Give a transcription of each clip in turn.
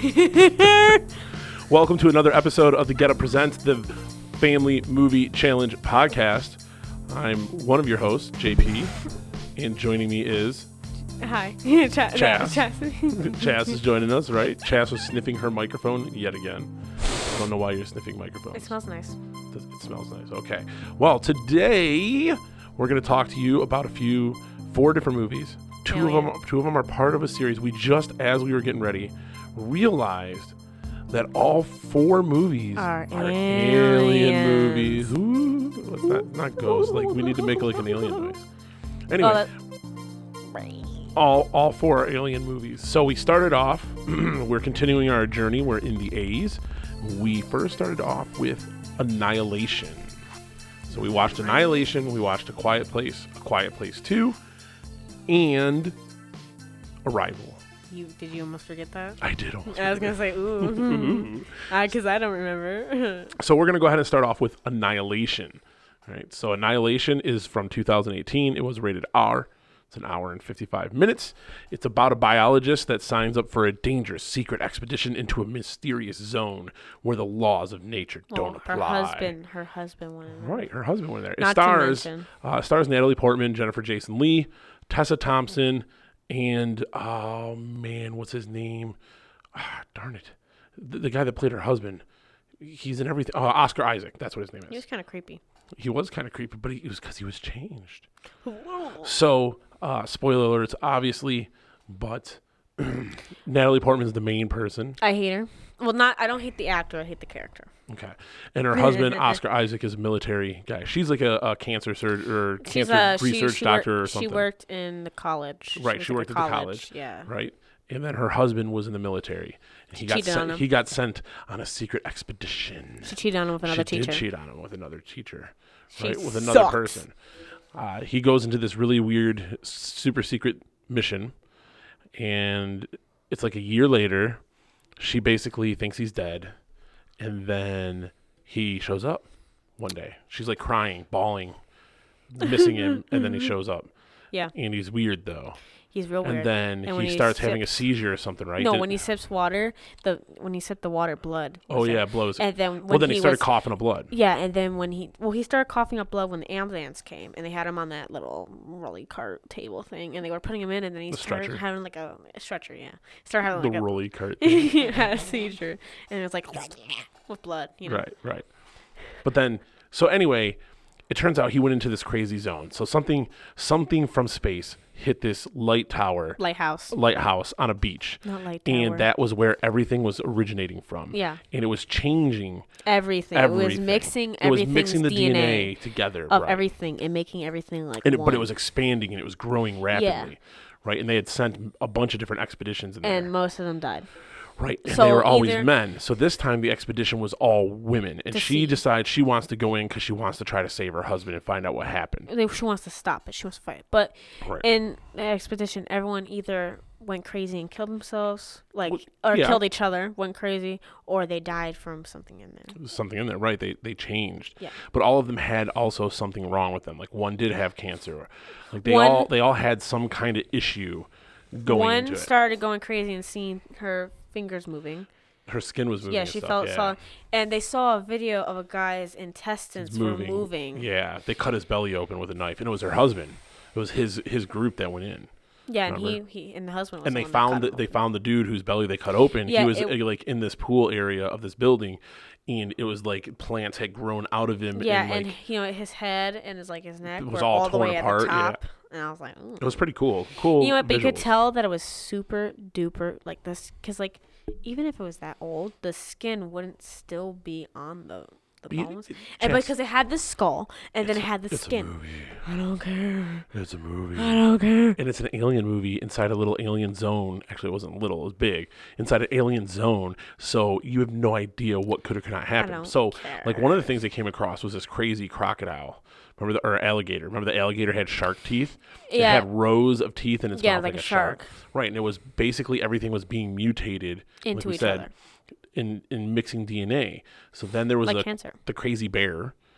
Welcome to another episode of the Get Up Presents, the Family Movie Challenge podcast. I'm one of your hosts, JP, and joining me is... Hi. Chas. Chas is joining us, right? Chas was sniffing her microphone yet again. I don't know why you're sniffing microphones. It smells nice. It smells nice. Okay. Well, today we're going to talk to you about four different movies. Two of them are part of a series. We just, as we were getting ready, realized that all four movies are alien movies. Ooh, what's that? Not ghost. Like, we need to make like an alien noise. Anyway, all four are alien movies. So we started off. We're continuing our journey. We're in the A's. We first started off with Annihilation. So we watched Annihilation. We watched A Quiet Place 2, and Arrival. Did you almost forget that? I did almost. I was going to say, ooh. Because I don't remember. So we're going to go ahead and start off with Annihilation. All right. So Annihilation is from 2018. It was rated R. It's an hour and 55 minutes. It's about a biologist that signs up for a dangerous secret expedition into a mysterious zone where the laws of nature don't apply. Her husband went in there. Right. Her husband went in there. It stars Natalie Portman, Jennifer Jason Leigh, Tessa Thompson, and, oh, man, what's his name? Darn it. The guy that played her husband. He's in everything. Oscar Isaac. That's what his name is. He was kind of creepy. He was kind of creepy, but it was because he was changed. So, spoiler alerts, obviously, but Natalie Portman's the main person. I hate her. Well, I don't hate the actor. I hate the character. Okay. And her husband, Oscar Isaac, is a military guy. She's like a cancer research doctor or something. She worked in the college. Right. She worked at the college. Yeah. Right. And then her husband was in the military. And he got sent on a secret expedition. She cheated on him with another teacher. She did cheat on him with another teacher. Right. With another person. He goes into this really weird, super secret mission. And it's like a year later. She basically thinks he's dead. And then he shows up one day. She's like crying, bawling, missing him. And then he shows up. Yeah. And he's weird, though. He's real weird. And then he starts having a seizure or something, right? No, when he sips water, when he sipped the water, blood. Blows. And then he started coughing up blood. Yeah, and then he started coughing up blood when the ambulance came, and they had him on that little rolly cart table thing, and they were putting him in, and then he started having like a stretcher, yeah. Started having the rolly cart thing. He had a seizure, and it was like with blood, you know. Right. But then, so anyway, it turns out he went into this crazy zone. So something from space hit this lighthouse on a beach. Not light tower. And that was where everything was originating from. Yeah. And it was changing everything. It was mixing everything's the DNA together of everything and making everything one. But it was expanding and it was growing rapidly. Yeah. Right. And they had sent a bunch of different expeditions in there. And most of them died. Right, and they were always men. So this time the expedition was all women. And she decides she wants to go in because she wants to try to save her husband and find out what happened. She wants to stop it. She wants to fight. But in the expedition, everyone either went crazy and killed themselves, killed each other, went crazy, or they died from something in there. Something in there, right. They changed. Yeah. But all of them had also something wrong with them. Like one did have cancer. Like they all had some kind of issue going into it. One started going crazy and seeing her fingers moving. Her skin was moving. Yeah, she saw, and they saw a video of a guy's intestines were moving. Yeah, they cut his belly open with a knife, and it was her husband. It was his group that went in. Yeah, remember? and he and the husband was. And they found the dude whose belly they cut open. Yeah, he was like in this pool area of this building, and it was like plants had grown out of him. Yeah, and his head and his neck was all torn apart. At the top. Yeah. And I was like, ooh. It was pretty cool. You know what? But you could tell that it was super duper like this, because even if it was that old, the skin wouldn't still be on the bones, and because it had the skull, and then it had the skin. It's a movie. I don't care. It's a movie. I don't care. And it's an alien movie inside a little alien zone. Actually, it wasn't little; it was big. Inside an alien zone, so you have no idea what could or could not happen. I don't care. Like one of the things they came across was this crazy crocodile. Or alligator. Remember the alligator had shark teeth? Yeah. It had rows of teeth in its mouth like a shark. Right, and it was basically everything was being mutated into each other. In mixing DNA. So then there was cancer. The crazy bear,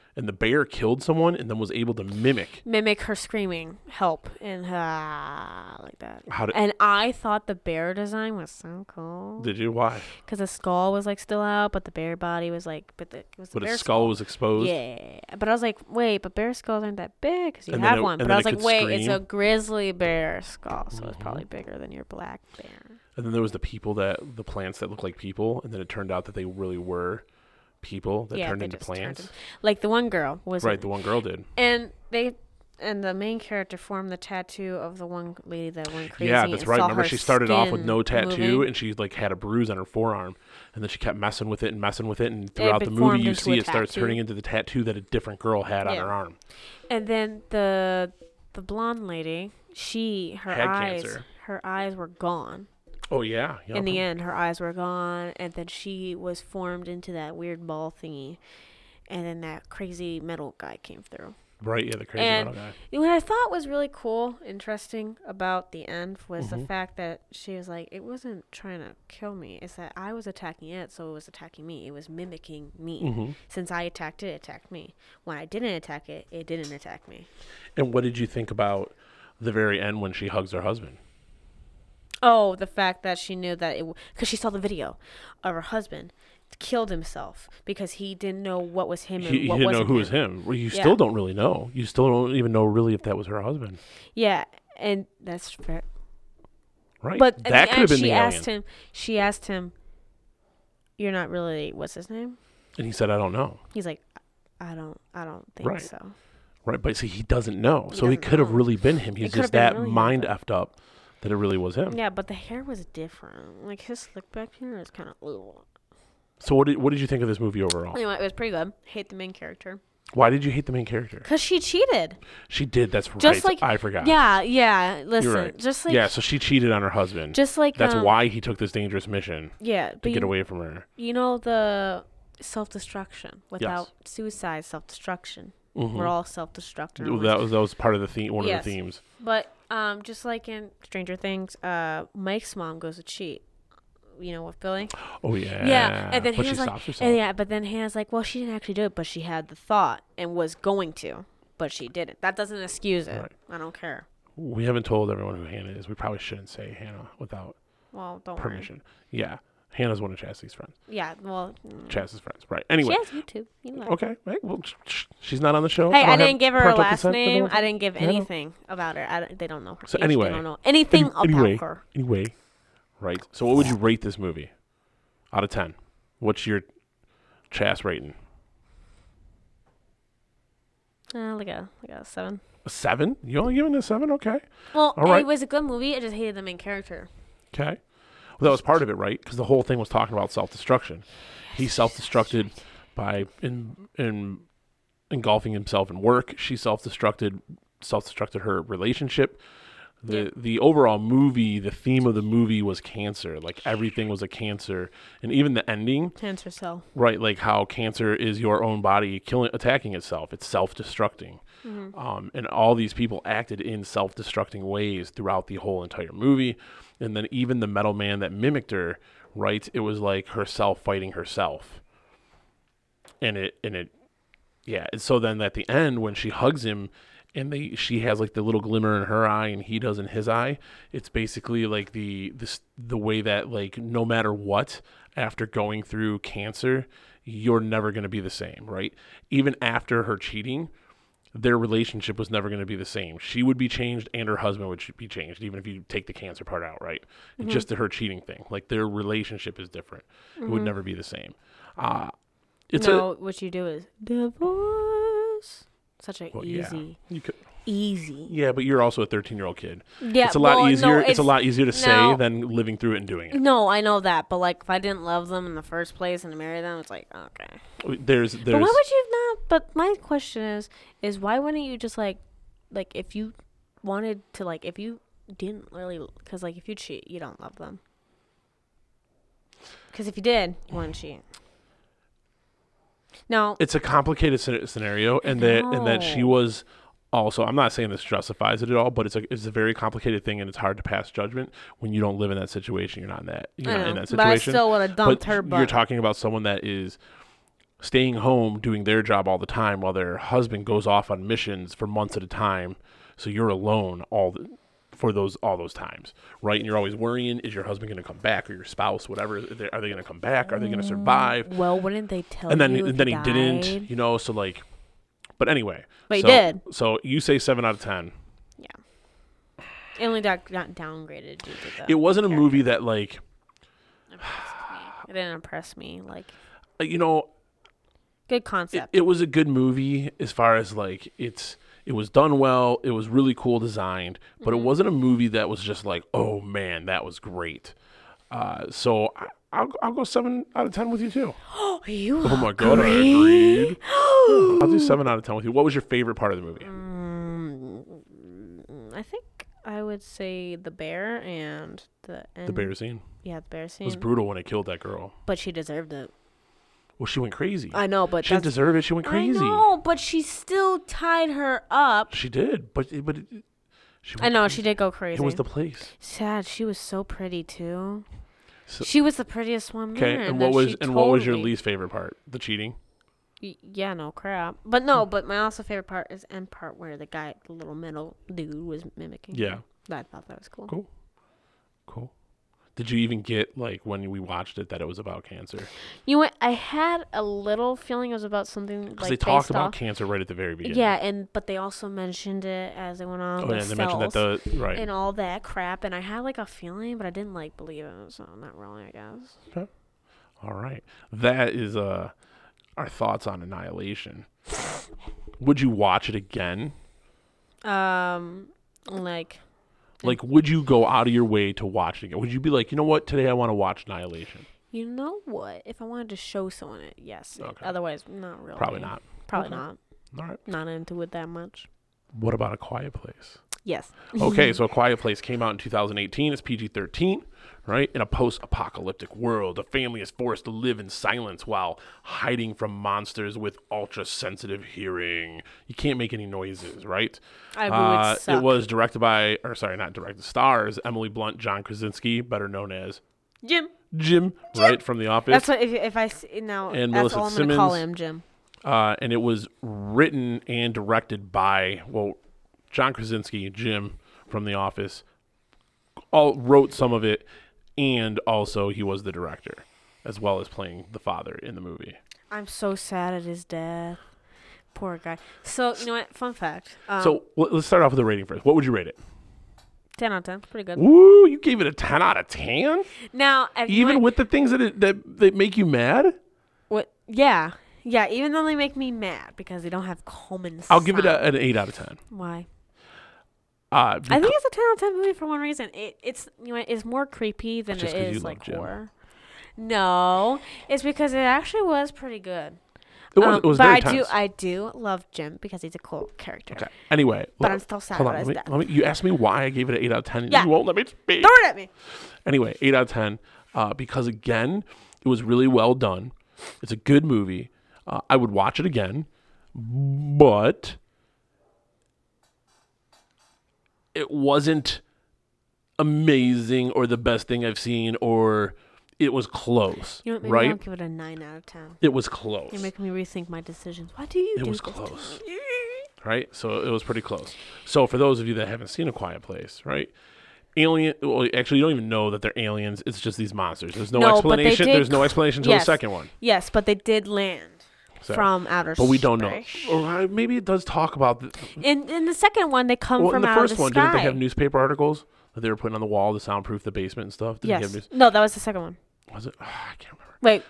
and the bear killed someone and then was able to mimic her screaming help and like that. How and I thought the bear design was so cool. Did you? Why? Because the skull was like still out, but the bear body was like, but its skull was exposed. Yeah, but I was like, wait, but bear skulls aren't that big because you have one. But I was like, wait, it's a grizzly bear skull, so it's probably bigger than your black bear. And then there was the plants that look like people, and then it turned out that they really were people that turned into plants. Like the one girl was right. The one girl did. And the main character formed the tattoo of the one lady that went crazy. Yeah, that's right. Remember, she started off with no tattoo, moving. and she like had a bruise on her forearm, and then she kept messing with it, and throughout the movie, you see it starts turning into the tattoo that a different girl had on her arm. And then the blonde lady, her eyes were gone. Oh, yeah. Yep. In the end, her eyes were gone, and then she was formed into that weird ball thingy, and then that crazy metal guy came through. Right, yeah, the crazy metal guy. What I thought was really cool, interesting about the end was the fact that she was like, it wasn't trying to kill me. It's that I was attacking it, so it was attacking me. It was mimicking me. Mm-hmm. Since I attacked it, it attacked me. When I didn't attack it, it didn't attack me. And what did you think about the very end when she hugs her husband? Oh, the fact that she knew that because she saw the video of her husband killed himself because he didn't know what was him and he what didn't wasn't know who was him. Well, you still don't really know. You still don't even know really if that was her husband. Yeah, and that's fair. Right. But that could have been the alien. She asked him, "You're not really what's his name?" And he said, "I don't know." He's like, "I don't think so." Right, but see, he doesn't know. So it could have really been him. He's just that really mind effed up that it really was him. Yeah, but the hair was different. Like his slick back hair is kind of little. So what did you think of this movie overall? Anyway, it was pretty good. Hate the main character. Why did you hate the main character? Because she cheated. She did. That's just right. Like, I forgot. Yeah. Listen, you're right. Just like so she cheated on her husband. Just like that's why he took this dangerous mission. Yeah, to get away from her. You know the self-destruction without suicide, self-destruction. Mm-hmm. We're all self-destructing. That was part of the theme. One of the themes. But just like in Stranger Things, Mike's mom goes to cheat. You know, with Billy. Oh yeah. Yeah, and then but Hannah's like, but then Hannah's like, well, she didn't actually do it, but she had the thought and was going to, but she didn't. That doesn't excuse it. Right. I don't care. We haven't told everyone who Hannah is. We probably shouldn't say Hannah without permission. Worry. Yeah. Hannah's one of Chastity's friends. Yeah, well. Chastity's friends, right. Anyway. She has YouTube. You know. Okay. Right. Well, she's not on the show. Hey, I didn't give her a last name. I didn't give anything about her. They don't know her. So anyway. They don't know anything about her. Anyway. Right. So what would you rate this movie out of 10? What's your Chas rating? Like a 7. A 7? You only giving it a 7? Okay. Well, it was a good movie. I just hated the main character. Okay. Well, that was part of it, right? Because the whole thing was talking about self-destruction. He self-destructed by engulfing himself in work. She self-destructed her relationship. The overall movie, the theme of the movie was cancer. Like everything was a cancer, and even the ending. Cancer cell. Right, like how cancer is your own body attacking itself. It's self-destructing. Mm-hmm. And all these people acted in self-destructing ways throughout the whole entire movie. And then even the metal man that mimicked her, right? It was like herself fighting herself. And so then at the end when she hugs him and she has like the little glimmer in her eye and he does in his eye, it's basically like the way that like no matter what, after going through cancer, you're never going to be the same, right? Even after her cheating, their relationship was never going to be the same. She would be changed and her husband would be changed, even if you take the cancer part out, right? Mm-hmm. Just her cheating thing. Like their relationship is different. Mm-hmm. It would never be the same. What you do is divorce. Such a easy. Yeah. You could. Easy. Yeah, but you're also a 13-year-old kid. Yeah, it's a lot easier. It's a lot easier to say than living through it and doing it. No, I know that, but like if I didn't love them in the first place and marry them, it's like okay. There's. But why would you not? But my question is why wouldn't you just like if you wanted to if you didn't really because if you cheat you don't love them. Because if you did, you wouldn't cheat. No, it's a complicated scenario, and that she was. Also, I'm not saying this justifies it at all, but it's a very complicated thing, and it's hard to pass judgment when you don't live in that situation. You're not in that situation. But I still would have dumped her. You're talking about someone that is staying home doing their job all the time while their husband goes off on missions for months at a time. So you're alone all those times, right? And you're always worrying, is your husband going to come back, or your spouse, whatever? Are they going to come back? Are they going to survive? Well, wouldn't they tell and then, you? And then he didn't, so like, but anyway. But he did. So you say 7 out of 10. Yeah. It only got downgraded due to the It wasn't a movie that like. It didn't impress me. Like, good concept. It was a good movie as far as like it was done well. It was really cool designed, but it wasn't a movie that was just like, oh man, that was great. So I'll go 7 out of 10 with you too. Oh my god, I agreed. I'll do 7 out of 10 with you. What was your favorite part of the movie? I think I would say the bear and the bear scene. Yeah, the bear scene. It was brutal when it killed that girl. But she deserved it. Well, she went crazy. I know, but she didn't deserve it. She went crazy. I know, but she still tied her up. She did, but I know, she did go crazy. It was the place. Sad. She was so pretty too. So, she was the prettiest one there. Okay, and what was your least favorite part? The cheating? Yeah, no crap. But no, but my also favorite part is the end part where the little middle dude was mimicking. Yeah. I thought that was cool. Cool. Did you even get, like, when we watched it, that it was about cancer? You know what? I had a little feeling it was about something like because they talked about cancer right at the very beginning. Yeah, but they also mentioned it as they went on. Oh, yeah, they mentioned that right. And all that crap, and I had, like, a feeling, but I didn't, like, believe it, so not really, I guess. Okay. All right. That is our thoughts on Annihilation. Would you watch it again? Like, would you go out of your way to watch it again? Would you be like, you know what, today I want to watch Annihilation? You know what? If I wanted to show someone it, yes. Okay. Otherwise, not really. Probably not. Probably not. All right. Not into it that much. What about A Quiet Place? Yes. Okay, so A Quiet Place came out in 2018. It's PG-13, right? In a post-apocalyptic world, a family is forced to live in silence while hiding from monsters with ultra-sensitive hearing. You can't make any noises, right? I would suck. It was stars Emily Blunt, John Krasinski, better known as Jim, right, from The Office. That's what if I now. And that's Melissa all I'm going to call him, Jim. And it was written and directed by John Krasinski, Jim from The Office, wrote some of it, and also he was the director, as well as playing the father in the movie. I'm so sad at his death. Poor guy. So, you know what? Fun fact. So, let's start off with the rating first. What would you rate it? 10 out of 10. Pretty good. Woo! You gave it a 10 out of 10? Now, even with the things that make you mad? What? Yeah. Yeah, even though they make me mad because they don't have common sense. I'll give it an 8 out of 10. Why? I think it's a 10 out of 10 movie for one reason. It's more creepy than it is like horror. No, it's because it actually was pretty good. It was very tense. I do love Jim because he's a cool character. Okay. Anyway, but I'm still sad about his death. You asked me why I gave it an 8 out of 10. Yeah. You won't let me speak. Throw it at me. Anyway, 8 out of 10 because again, it was really well done. It's a good movie. I would watch it again, but it wasn't amazing or the best thing I've seen, or it was close. You know what, maybe right? I'll give it a 9 out of 10. It was close. You're making me rethink my decisions. Why do you do this? It was close. Right? So it was pretty close. So for those of you that haven't seen A Quiet Place, right? Actually, you don't even know that they're aliens. It's just these monsters. There's no explanation. There's no explanation until the second one. Yes, but they did land. From outer space. But we don't know. Or maybe it does talk about... In the second one, they come from out of the sky. In the first one, didn't they have newspaper articles that they were putting on the wall to soundproof the basement and stuff? Yes. No, that was the second one. Was it? I can't remember. Wait.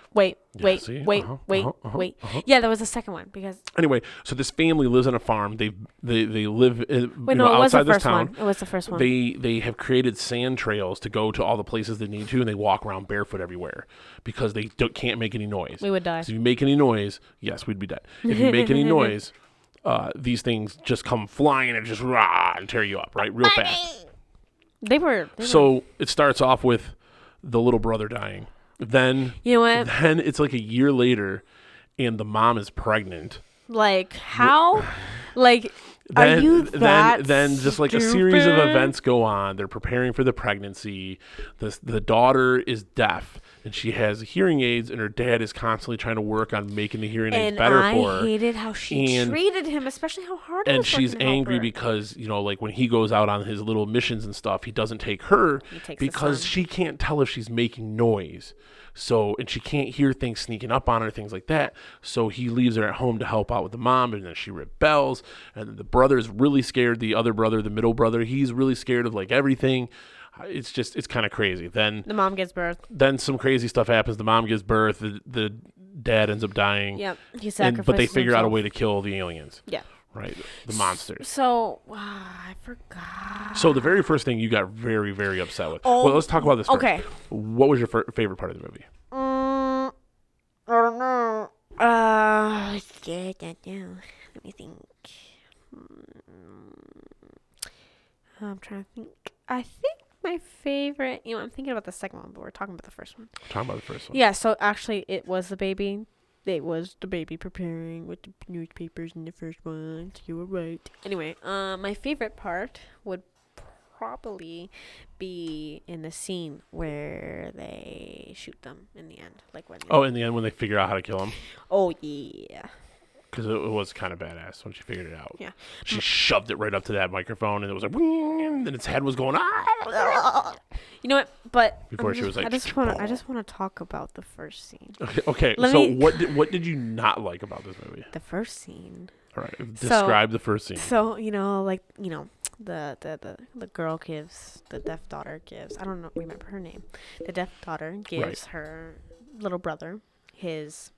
Yeah, Yeah, that was the second one because... Anyway, so this family lives on a farm. They live outside this town. It was the first one. They have created sand trails to go to all the places they need to, and they walk around barefoot everywhere because they can't make any noise. We would die. So if you make any noise, yes, we'd be dead. If you make any noise, these things just come flying and just and tear you up, right, real fast. They were. It starts off with the little brother dying. Then you know what? Then it's like a year later, and the mom is pregnant. Like how? Like are you that then just like a series of events go on. They're preparing for the pregnancy. The daughter is deaf. and she has hearing aids, and her dad is constantly trying to work on making the hearing aids better for her. And I hated how she treated him, especially how hard he was. And she's angry because, like when he goes out on his little missions and stuff, he doesn't take her because she can't tell if she's making noise. So, and she can't hear things sneaking up on her, things like that. So he leaves her at home to help out with the mom, and then she rebels. And then the brother's really scared. The other brother, the middle brother, he's really scared of like everything. It's kind of crazy. Then the mom gives birth. Then some crazy stuff happens. The mom gives birth. The dad ends up dying. Yep, he sacrifices but they figure out a way to kill the aliens. Yeah. Right, the monsters. So, I forgot. So the very first thing you got very, very upset with. Well, let's talk about this first. Okay. What was your favorite part of the movie? I don't know. Let me think. I'm trying to think. I think my favorite, I'm thinking about the second one, but we're talking about the first one. Talking about the first one. Yeah, so actually it was the baby. It was the baby preparing with the newspapers in the first one. So you were right. Anyway, my favorite part would probably be in the scene where they shoot them in the end. In the end when they figure out how to kill him? Oh, yeah. Because it was kind of badass when she figured it out. Yeah. She shoved it right up to that microphone, and it was like, and then its head was going, ah! You know what? But before she was like, I just want to talk about the first scene. Okay. So what did you not like about this movie? The first scene. All right. Describe the first scene. So the girl gives, the deaf daughter gives, I don't remember her name. The deaf daughter gives her little brother his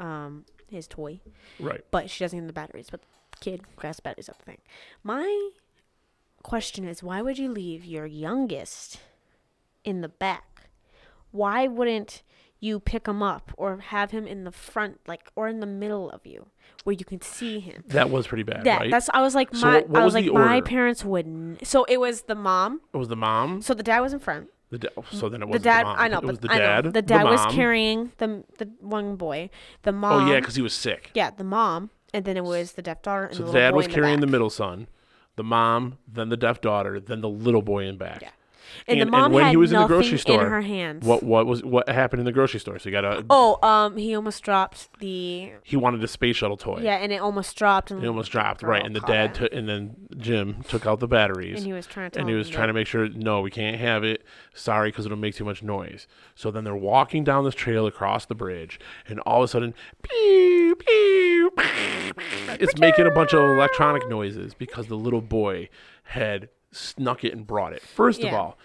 toy. Right. But she doesn't have the batteries. But the kid grabs batteries up the thing. My question is, why would you leave your youngest in the back? Why wouldn't you pick him up or have him in the front, or in the middle of you, where you can see him? That was pretty bad, right? I was like, my parents wouldn't. So it was the mom. It was the mom. So the dad was in front. So then it was the dad. The mom. I know, it was but the dad. The dad was carrying the one boy. The mom. Oh yeah, because he was sick. Yeah, the mom, and then it was the deaf daughter. And so the dad boy was carrying the middle son, the mom, then the deaf daughter, then the little boy in back. Yeah. And the mom when had he was in the nothing grocery store, in her hands. What happened in the grocery store? So you got he almost dropped He wanted a space shuttle toy. Yeah, and it almost dropped. And it almost dropped, right? And the dad and then Jim took out the batteries. And he was trying to make sure, no, we can't have it. Sorry, because it'll make too much noise. So then they're walking down this trail across the bridge, and all of a sudden, pew, pew, it's making a bunch of electronic noises because the little boy had snuck it and brought it. First of all,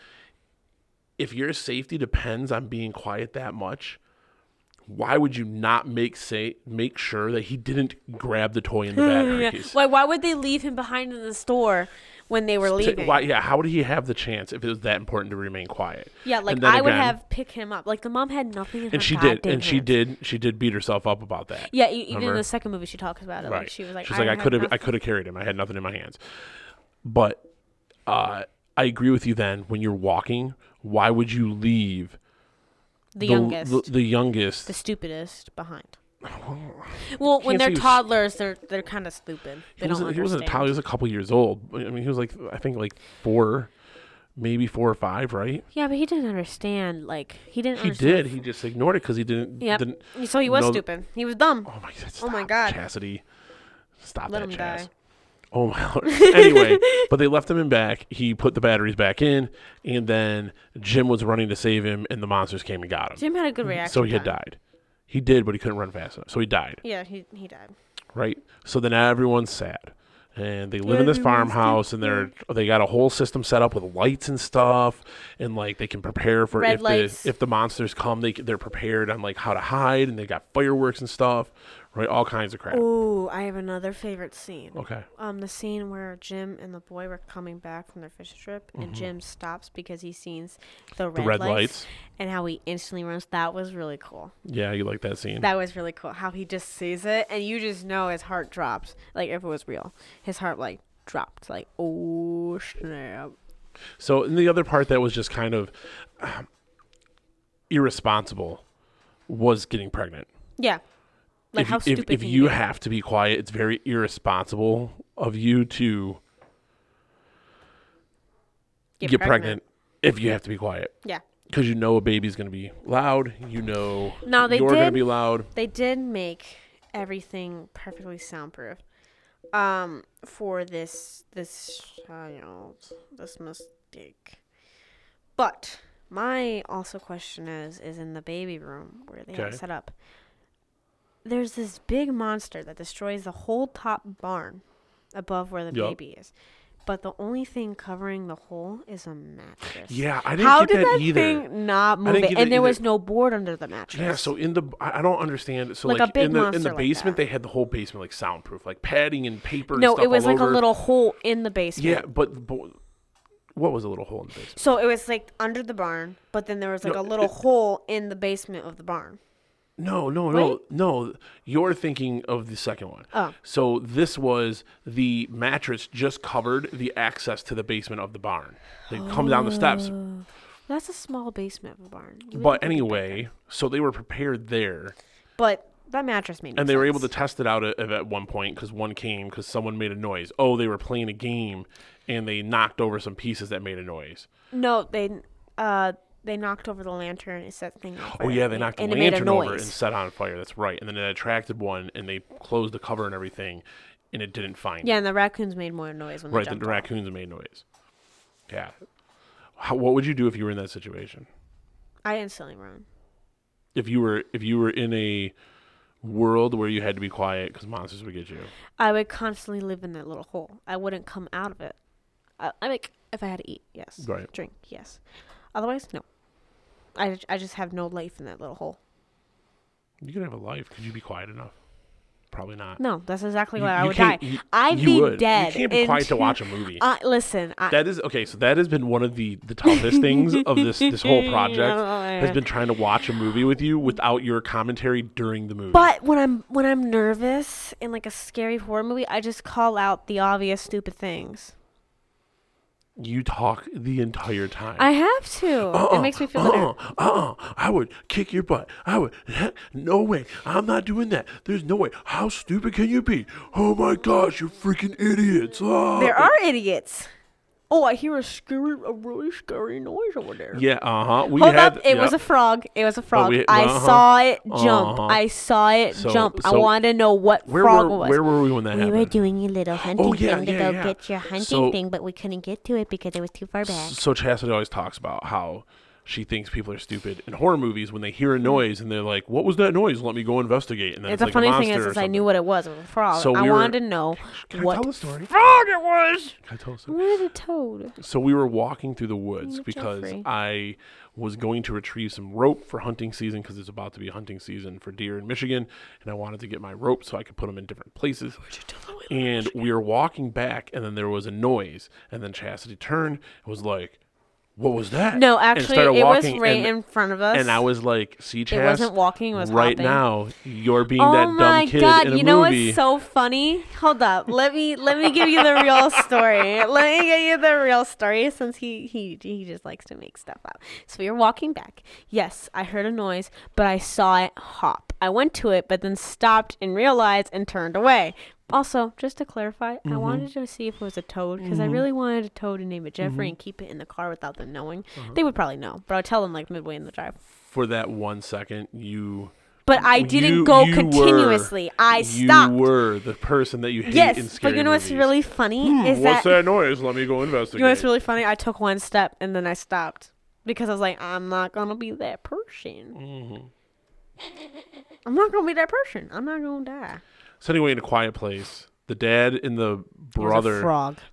if your safety depends on being quiet that much, why would you not make sure that he didn't grab the toy in the batteries? Why would they leave him behind in the store when they were leaving? How would he have the chance if it was that important to remain quiet? Yeah, I would have picked him up. Like the mom had nothing in her hands. She did beat herself up about that. Yeah, even in the second movie she talks about it. Right. Like she was like, I could have carried him. I had nothing in my hands. But I agree with you then. When you're walking, why would you leave the youngest, the stupidest behind? Well, when they're toddlers, they're kind of stupid. They don't understand. He wasn't a toddler. He was a couple years old. I mean, he was I think 4, maybe 4 or 5, right? Yeah, but he didn't understand. He didn't. He did. He just ignored it because he didn't. Yep. So he was stupid. He was dumb. Oh my God! Stop, Chastity. Stop Let that, him Chas. die. Oh my Lord. Anyway, but they left him in back. He put the batteries back in, and then Jim was running to save him, and the monsters came and got him. Jim had a good reaction. So he had died. He did, but he couldn't run fast enough. So he died. Yeah, he died. Right? So then everyone's sad. And they live in this farmhouse, and they got a whole system set up with lights and stuff, and they can prepare for if the monsters come, they're prepared on how to hide, and they got fireworks and stuff. Right, all kinds of crap. Oh, I have another favorite scene. Okay. The scene where Jim and the boy were coming back from their fishing trip, and Jim stops because he sees the red lights, and how he instantly runs. That was really cool. Yeah, you like that scene? That was really cool. How he just sees it, and you just know his heart drops. If it was real, his heart dropped. Oh snap. So, and the other part that was just kind of irresponsible was getting pregnant. Yeah. How stupid if you have to be quiet, it's very irresponsible of you to get pregnant if you have to be quiet. Yeah. Because you know a baby's going to be loud. You know no, you're going to be loud. They did make everything perfectly soundproof. For this mistake. But my also question is in the baby room where they have it set up. There's this big monster that destroys the whole top barn above where the baby is. But the only thing covering the hole is a mattress. Yeah, I didn't get that either. How did that thing not move it? And there was no board under the mattress. Yeah, so I don't understand. So like a big monster in the basement, like they had the whole basement like soundproof, like padding and paper. No, and stuff it was all like over. A little hole in the basement. Yeah, but what was a little hole in the basement? So it was like under the barn, but then there was like a little hole in the basement of the barn. No. You're thinking of the second one. Oh. So this was the mattress just covered the access to the basement of the barn. They come down the steps. That's a small basement of a barn. But anyway, so they were prepared there. But that mattress made no And they sense. were able to test it out at one point because one came because someone made a noise. Oh, they were playing a game and they knocked over some pieces that made a noise. No, they knocked over the lantern and set things on fire. Oh, yeah, they knocked the lantern over and set on fire. That's right. And then it attracted one, and they closed the cover and everything, and it didn't find it. Yeah, and the raccoons made more noise when they jumped the raccoons made noise. Yeah. What would you do if you were in that situation? I instantly run. If you were in a world where you had to be quiet because monsters would get you. I would constantly live in that little hole. I wouldn't come out of it. If I had to eat, yes. Right. Drink, yes. Otherwise, no. I just have no life in that little hole. You could have a life. Could you be quiet enough? Probably not. No, that's exactly why I would die. I'd be dead. You can't be quiet to watch a movie. Listen. That is okay. So that has been one of the toughest things of this whole project has been trying to watch a movie with you without your commentary during the movie. But when I'm nervous in like a scary horror movie, I just call out the obvious stupid things. You talk the entire time. I have to. It makes me feel better. I would kick your butt. I would. No way. I'm not doing that. There's no way. How stupid can you be? Oh my gosh, you're freaking idiots. There are idiots. Oh, I hear a really scary noise over there. Yeah, Hold up, it was a frog. It was a frog. I saw it jump. I saw it jump. I wanted to know what frog it was. Where were we when that happened? We were doing a little hunting thing to go get your hunting thing, but we couldn't get to it because it was too far back. So Chastity always talks about how she thinks people are stupid in horror movies when they hear a noise and they're like, "What was that noise? Let me go investigate." And then it's like funny a monster thing is I knew what it was. It was a frog. So I wanted to know what I tell the story? frog it was. Can I tell the story? What is a toad? So we were walking through the woods because Jeffrey. I was going to retrieve some rope for hunting season because it's about to be hunting season for deer in Michigan, and I wanted to get my rope so I could put them in different places. And we were walking back, and then there was a noise, and then Chastity turned and was like, "What was that?" No, actually, it was right in front of us. And I was like, "See, Chas, it wasn't walking; it was right hopping. now. You're being that dumb kid God, in a movie." You know what's so funny? Hold up, let me give you the real story. Let me give you the real story since he just likes to make stuff up. So we were walking back. Yes, I heard a noise, but I saw it hop. I went to it, but then stopped and realized and turned away. Also, just to clarify, I wanted to see if it was a toad because I really wanted a toad to name it Jeffrey and keep it in the car without them knowing. They would probably know, but I'll tell them like midway in the drive. For that 1 second, But I didn't go continuously. I stopped. You were the person that you hate in scary but you know what's movies. really funny is what's that noise? Let me go investigate. You know what's really funny? I took one step and then I stopped because I was like, I'm not gonna be that person. I'm not gonna be that person. I'm not gonna die. So anyway, in A Quiet Place, the dad and the brother,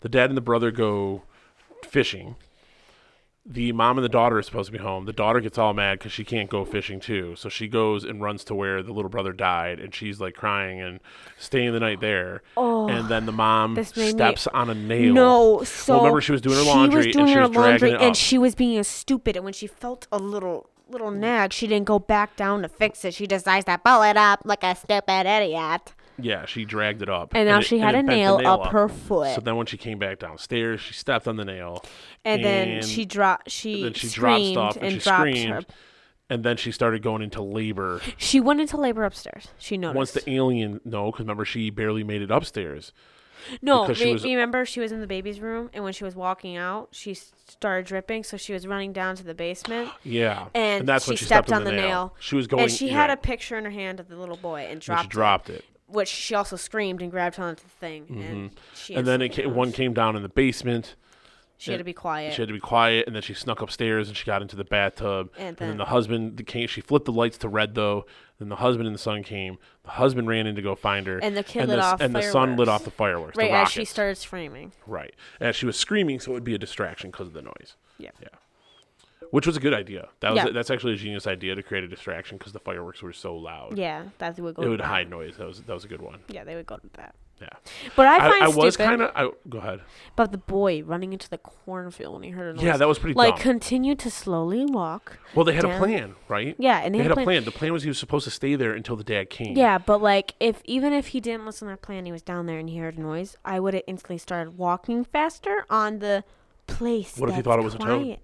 go fishing. The mom and the daughter are supposed to be home. The daughter gets all mad because she can't go fishing too. So she goes and runs to where the little brother died, and she's like crying and staying the night there. Oh, and then the mom steps on a nail. No, so remember she was doing her laundry and she was dragging it up. And she was being stupid. And when she felt a little nag, she didn't go back down to fix it. She decides to pull it up like a stupid idiot. Yeah, she dragged it up. And now she had a nail up her foot. So then when she came back downstairs, she stepped on the nail. And then she dropped stuff and dropped her. And then she started going into labor. She went into labor upstairs. She noticed. Once the alien, because remember, she barely made it upstairs. No, remember she was in the baby's room, and when she was walking out, she started dripping, so she was running down to the basement. Yeah, and that's she when she stepped on the nail. She was going, and she had a picture in her hand of the little boy and dropped it. Which she also screamed and grabbed onto the thing, and then one came down in the basement. She had to be quiet. And then she snuck upstairs and she got into the bathtub. And then the husband came. She flipped the lights to red though. Then the husband and the son came. The husband ran in to go find her. And the kid lit off and the son lit off the fireworks. Right as she started screaming. Right as she was screaming, so it would be a distraction because of the noise. Yeah. Which was a good idea. That's actually a genius idea to create a distraction because the fireworks were so loud. Yeah, that would go. It would hide noise. That was a good one. Yeah, they would go to that. Yeah. But I find I was kind of. Go ahead. But the boy running into the cornfield when he heard a noise. Yeah, that was pretty dumb. dumb. Continue to slowly walk. Well, they had a plan, right? Yeah, and they had a plan. The plan was he was supposed to stay there until the dad came. Yeah, but even if he didn't listen to that plan, he was down there and he heard a noise, I would have instantly started walking faster on the place. What if he thought it was quiet. A toad?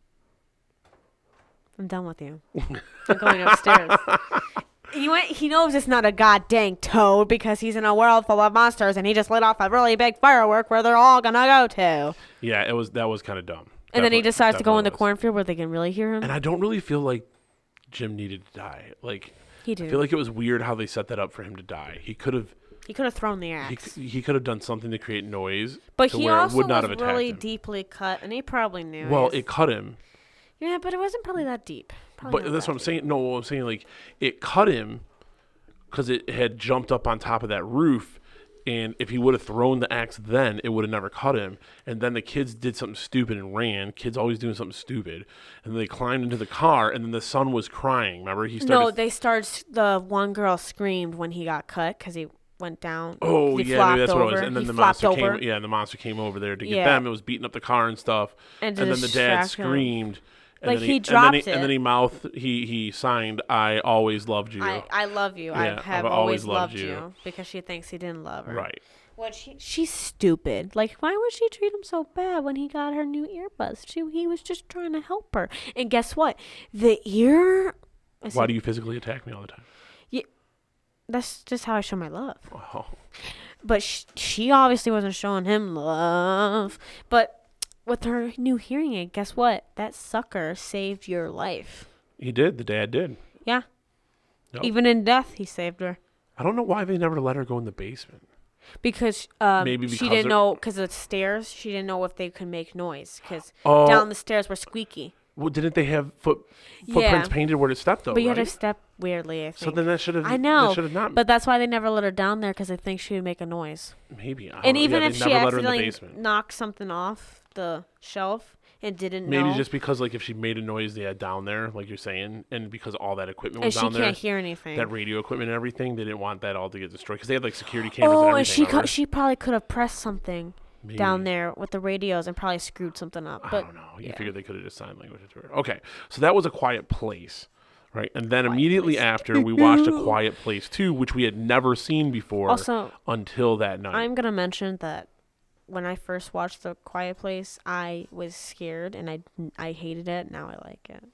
I'm done with you. I'm going upstairs. He knows it's not a goddamn toad because he's in a world full of monsters and he just lit off a really big firework where they're all gonna go to. Yeah, that was kind of dumb. And then he decides to go in the cornfield where they can really hear him. And I don't really feel like Jim needed to die. Like he did. I feel like it was weird how they set that up for him to die. He could have thrown the axe. He could have done something to create noise. But he also was really deeply cut, and he probably knew. Well, it cut him. Yeah, but it wasn't probably that deep. But that's what I'm saying. No, I'm saying like it cut him because it had jumped up on top of that roof, and if he would have thrown the axe then, it would have never cut him. And then the kids did something stupid and ran. Kids always doing something stupid, and then they climbed into the car, and then the son was crying. Remember, the one girl screamed when he got cut because he went down. Oh yeah, maybe that's what it was. And then the monster came. Yeah, and the monster came over there to get them. It was beating up the car and stuff. And then the dad screamed. And he dropped it. And then he signed, "I always loved you." I love you. Yeah, I have always loved you. Because she thinks he didn't love her. Right. She's stupid. Like, why would she treat him so bad when he got her new earbuds? He was just trying to help her. And guess what? Why do you physically attack me all the time? Yeah, that's just how I show my love. Oh. But she obviously wasn't showing him love. But with her new hearing aid, guess what? That sucker saved your life. He did. The dad did. Yeah. Yep. Even in death, he saved her. I don't know why they never let her go in the basement. Because she didn't know, because of the stairs, she didn't know if they could make noise. Because down the stairs were squeaky. Well, didn't they have footprints painted where it stepped, though? But you had to step weirdly, I think. So then that should have. I know. That should have not. But that's why they never let her down there, because they think she would make a noise. Maybe. And even if she accidentally knocked something off the shelf and didn't know. Maybe just because, like, if she made a noise they had down there, like you're saying, and because all that equipment was down there. And she can't hear anything. That radio equipment and everything, they didn't want that all to get destroyed. Because they had, like, security cameras and everything. Oh, and she probably could have pressed something. Maybe. Down there with the radios and probably screwed something up. But, I don't know. You figure they could have just signed language to her. Okay, so that was A Quiet Place, right? And then immediately after, we watched A Quiet Place 2, which we had never seen before until that night. I'm going to mention that when I first watched The Quiet Place, I was scared and I hated it. Now I like it.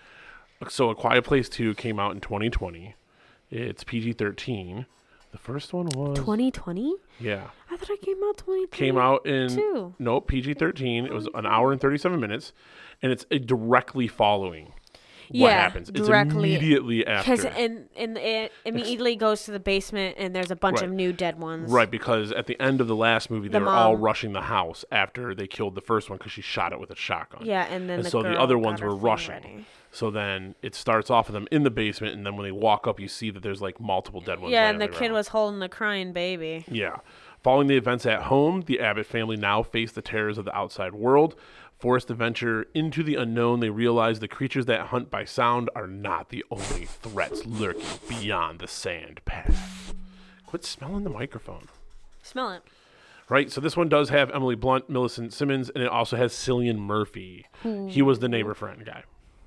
So A Quiet Place 2 came out in 2020. It's PG-13. The first one was 2020. Yeah, I thought it came out 2020. Came out in PG-13. It was an hour and 37 minutes, and it's directly following what happens. It's immediately after. Because it immediately goes to the basement, and there's a bunch of new dead ones. Right, because at the end of the last movie, they were all rushing the house after they killed the first one because she shot it with a shotgun. Yeah, and then so the other ones were rushing. Ready. So then it starts off with them in the basement, and then when they walk up, you see that there's like multiple dead ones. Yeah, and the kid was holding the crying baby. Yeah. Following the events at home, the Abbott family now face the terrors of the outside world. Forced to venture into the unknown, they realize the creatures that hunt by sound are not the only threats lurking beyond the sand path. Quit smelling the microphone. Smell it. Right, so this one does have Emily Blunt, Millicent Simmons, and it also has Cillian Murphy. He was the neighbor friend guy.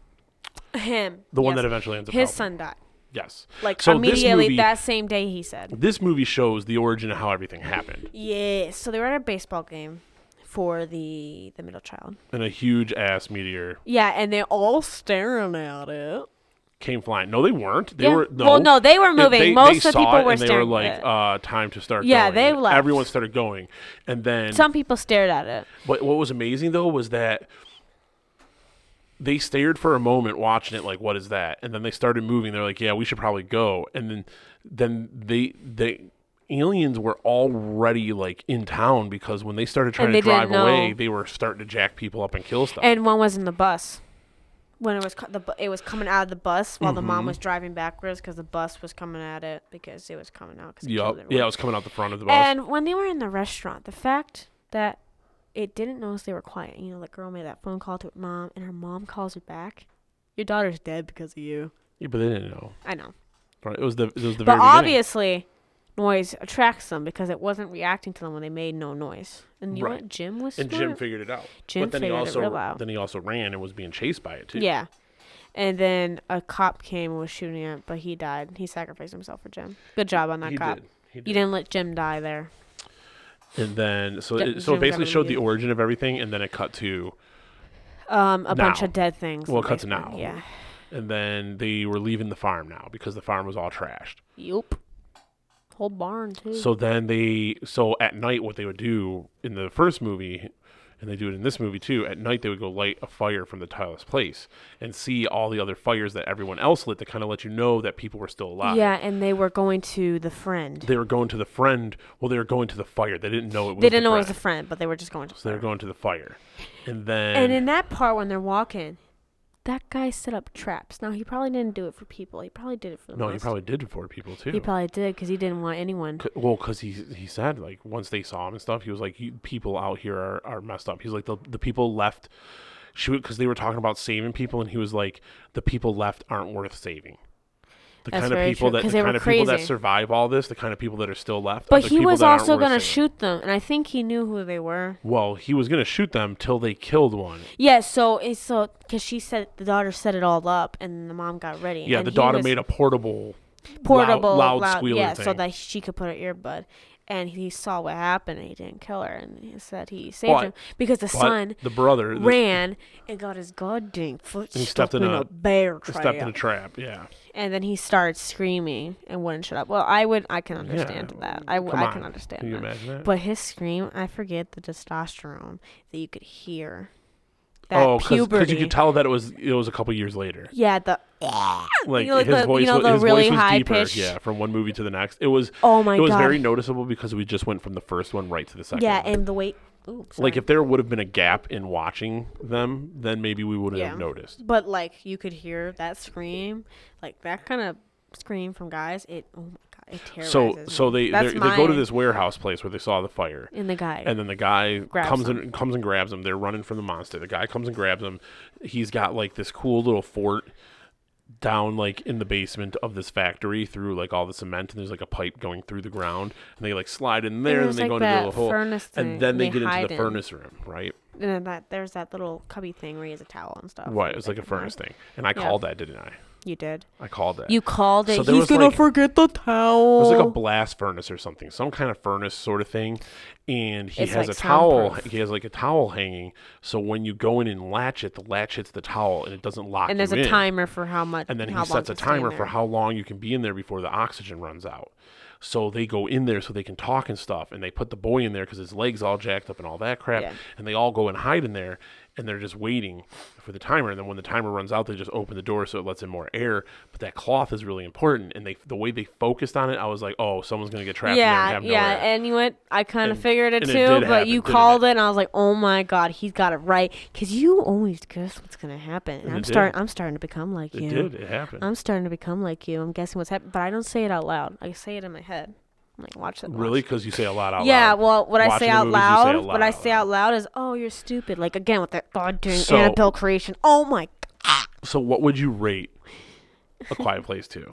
The one that eventually ends up his son died. Yes. Like, so immediately that same day, he said. This movie shows the origin of how everything happened. Yeah. So they were at a baseball game for the middle child. And a huge ass meteor. Yeah, and they're all staring at it. came flying. No, they weren't. They were no. Well, no, they were moving. Most of the people were staring. They were like, time to start. Yeah, going. they And left. Everyone started going, and then some people stared at it. But what was amazing though was that they stared for a moment watching it, like, what is that? And then they started moving. They're like, yeah, we should probably go. And then the aliens were already like in town because when they started trying to drive away, they were starting to jack people up and kill stuff. And one was in the bus. When it was coming out of the bus while the mom was driving backwards because the bus was coming at it because it was coming out. Yeah, it was coming out the front of the bus. And when they were in the restaurant, the fact that it didn't notice they were quiet. You know, the girl made that phone call to her mom, and her mom calls her back. Your daughter's dead because of you. Yeah, but they didn't know. I know. Right. It was the very But obviously, noise attracts them because it wasn't reacting to them when they made no noise. And you know what? Jim was smart. And Jim figured it out. Jim figured it real out. Then he also ran and was being chased by it too. Yeah. And then a cop came and was shooting it, but he died. He sacrificed himself for Jim. Good job on that cop. He did. You didn't let Jim die there. And then, so it basically showed the origin of everything, and then it cut to a bunch of dead things. Well, it cut to now. Yeah. And then they were leaving the farm now because the farm was all trashed. Yup. Whole barn, too. So then so at night, what they would do in the first movie, and they do it in this movie too, at night they would go light a fire from the Tyler's place and see all the other fires that everyone else lit to kind of let you know that people were still alive. Yeah, and they were going to the friend. They were going to the friend. Well, they were going to the fire. They didn't know it was They didn't know it was a friend, but they were just going to the fire. So they were going to the fire. And then... And in that part when they're walking, that guy set up traps. Now, he probably didn't do it for people. He probably did it for the No, he probably did it for people, too. He probably did, because he didn't want anyone. Well, because he said, like, once they saw him and stuff, he was like, people out here are messed up. He's like, the people left, because they were talking about saving people, and he was like, the people left aren't worth saving. The kind of people that survive all this, the kind of people that are still left. But he was also going to shoot them, and I think he knew who they were. Well, he was going to shoot them till they killed one. Yeah, so because she said the daughter set it all up, and the mom got ready. Yeah, and the daughter made a portable loud squealer thing. So that she could put her earbud. And he saw what happened, and he didn't kill her. And he said he saved him because the son, the brother, ran and got his goddamn foot stuck in a bear trap. Stepped in a trap, yeah. And then he started screaming and wouldn't shut up. Well, I can understand that. I can understand that. Can you imagine that? But his scream, I forget the testosterone that you could hear. That puberty. Because you could tell that it was a couple years later. Yeah, like his voice, his really voice was deeper. Pitched. Yeah, from one movie to the next. It was. Oh my god! It was very noticeable because we just went from the first one right to the second. Yeah, one. and the weight. Like if there would have been a gap in watching them, then maybe we wouldn't have noticed. But like you could hear that scream, like that kind of scream from guys. It It terrorizes so me. they go to this warehouse place where they saw the fire. And the guy. And then the guy comes and grabs them. They're running from the monster. The guy comes and grabs them. He's got like this cool little fort down like in the basement of this factory through like all the cement, and there's like a pipe going through the ground, and they like slide in there and they go into the hole, and then they get into the furnace room, right? And then there's that little cubby thing where he has a towel and stuff. Right, it was like a furnace thing, and I called that, didn't I? You did. I called that. You called it. So he's gonna forget the towel. It was like a blast furnace or something, some kind of furnace sort of thing, and he has a towel. He has like a towel hanging, so when you go in and latch it, the latch hits the towel and it doesn't lock. And there's a timer for how much. And then he sets a timer for how long you can be in there before the oxygen runs out. So they go in there so they can talk and stuff, and they put the boy in there because his leg's all jacked up and all that crap, and they all go and hide in there, and they're just waiting for the timer. And then when the timer runs out, they just open the door so it lets in more air. But that cloth is really important, and the way they focused on it, I was like, oh, someone's gonna get trapped in there and have no air. And you went, I kind of figured it too, but you called it, and I was like, oh my god, he's got it right, because you always guess what's gonna happen. And I'm starting to become like you. It happened. I'm starting to become like you. I'm guessing what's happening, but I don't say it out loud. I say it in my head. I'm like, watch it. Really? Because you say a lot out loud. Yeah, well, what I say out loud, is, oh, you're stupid. Like, again, with that goddamn Annabelle creation. Oh, my God. So what would you rate A Quiet Place to?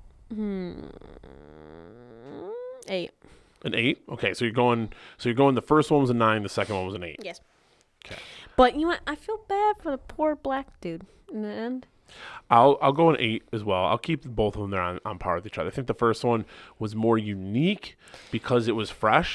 8. An 8? Okay, so you're going the first one was a 9, the second one was an 8. Yes. Okay. But, you know what? I feel bad for the poor black dude in the end. I'll go an 8 as well. I'll keep both of them there on par with each other. I think the first one was more unique because it was fresh.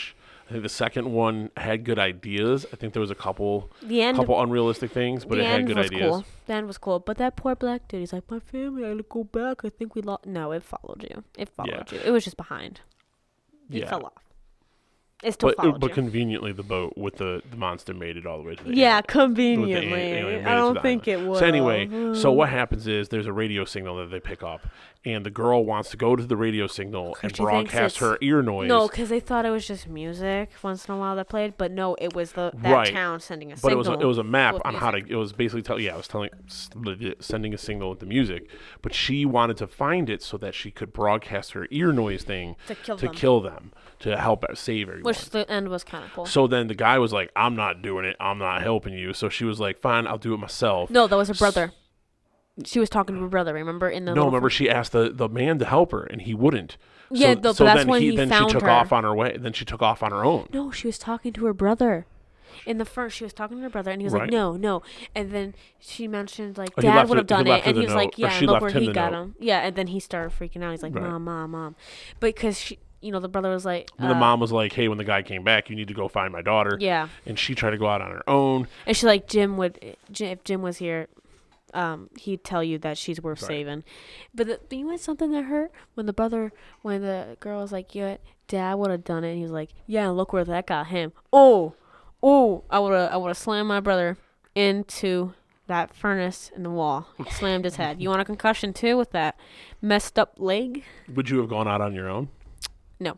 I think the second one had good ideas. I think there was a couple couple unrealistic things, but it had good ideas. Cool. The end was cool. But that poor black dude, he's like, my family, I had to go back. I think we lost. No, it followed you. It followed you. It was just behind. It fell off. It still followed you. But conveniently, the boat with the monster made it all the way to the alien. Conveniently. I don't think it would. So anyway, so what happens is there's a radio signal that they pick up, and the girl wants to go to the radio signal and broadcast her ear noise. No, because they thought it was just music once in a while that played, but no, it was that town sending a signal. But it was a map on how to. It was basically sending a signal with the music, but she wanted to find it so that she could broadcast her ear noise thing to kill them. To help save everyone. Which the end was kind of cool. So then the guy was like, I'm not doing it. I'm not helping you. So she was like, fine, I'll do it myself. No, that was her brother. She was talking to her brother, remember? Remember she asked the man to help her, and he wouldn't. Yeah, so that's when he found her. Then she took off on her way. Then she took off on her own. No, she was talking to her brother. In the first, she was talking to her brother, and he was like, no. And then she mentioned, like, Dad would have done it. And he was like, yeah, and look where he got him. Yeah, and then he started freaking out. He's like, Mom. Because she... the brother was like... the mom was like, hey, when the guy came back, you need to go find my daughter. Yeah. And she tried to go out on her own. And she's like, if Jim was here, he'd tell you that she's worth saving. But you know something that hurt? When the girl was like, yeah, Dad would have done it. And he was like, yeah, and look where that got him. Oh, I would have slammed my brother into that furnace in the wall. Slammed his head. You want a concussion too with that messed up leg? Would you have gone out on your own? No.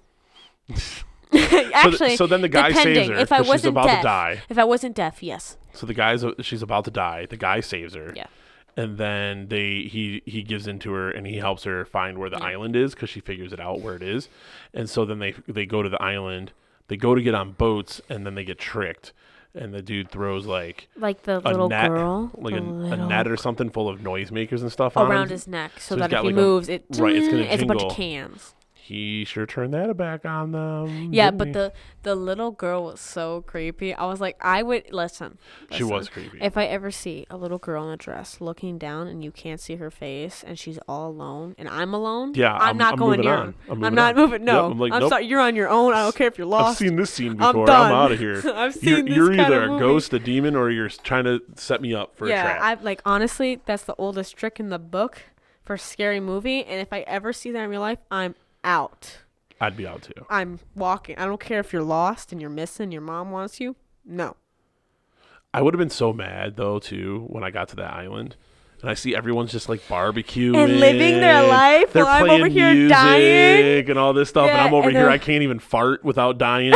Actually, so then the guy saves her because she's about to die. If I wasn't deaf, yes. So she's about to die. The guy saves her. Yeah. And then he gives into her and he helps her find where the island is because she figures it out where it is. And so then they go to the island. They go to get on boats and then they get tricked. And the dude throws like the little net, girl, like a net or something full of noisemakers and stuff around his neck, so that if he moves, it's a bunch of cans. He sure turned that back on them. Yeah, but the little girl was so creepy. I was like, I would listen. She was creepy. If I ever see a little girl in a dress looking down and you can't see her face and she's all alone and I'm alone, I'm not going near. I'm not moving. No, yep, I'm like, nope. Sorry. You're on your own. I don't care if you're lost. I've seen this scene before. I'm out of here. I've seen this You're kind either of a movie. ghost, a demon, or you're trying to set me up for a trap. Yeah, like honestly, that's the oldest trick in the book for a scary movie. And if I ever see that in real life, I'm out. I'd be out too. I'm walking. I don't care if you're lost and you're missing. Your mom wants you. No. I would have been so mad though too when I got to that island and I see everyone's just like barbecuing and living their life. They're while playing I'm over here music dying and all this stuff, and I'm over here. I can't even fart without dying.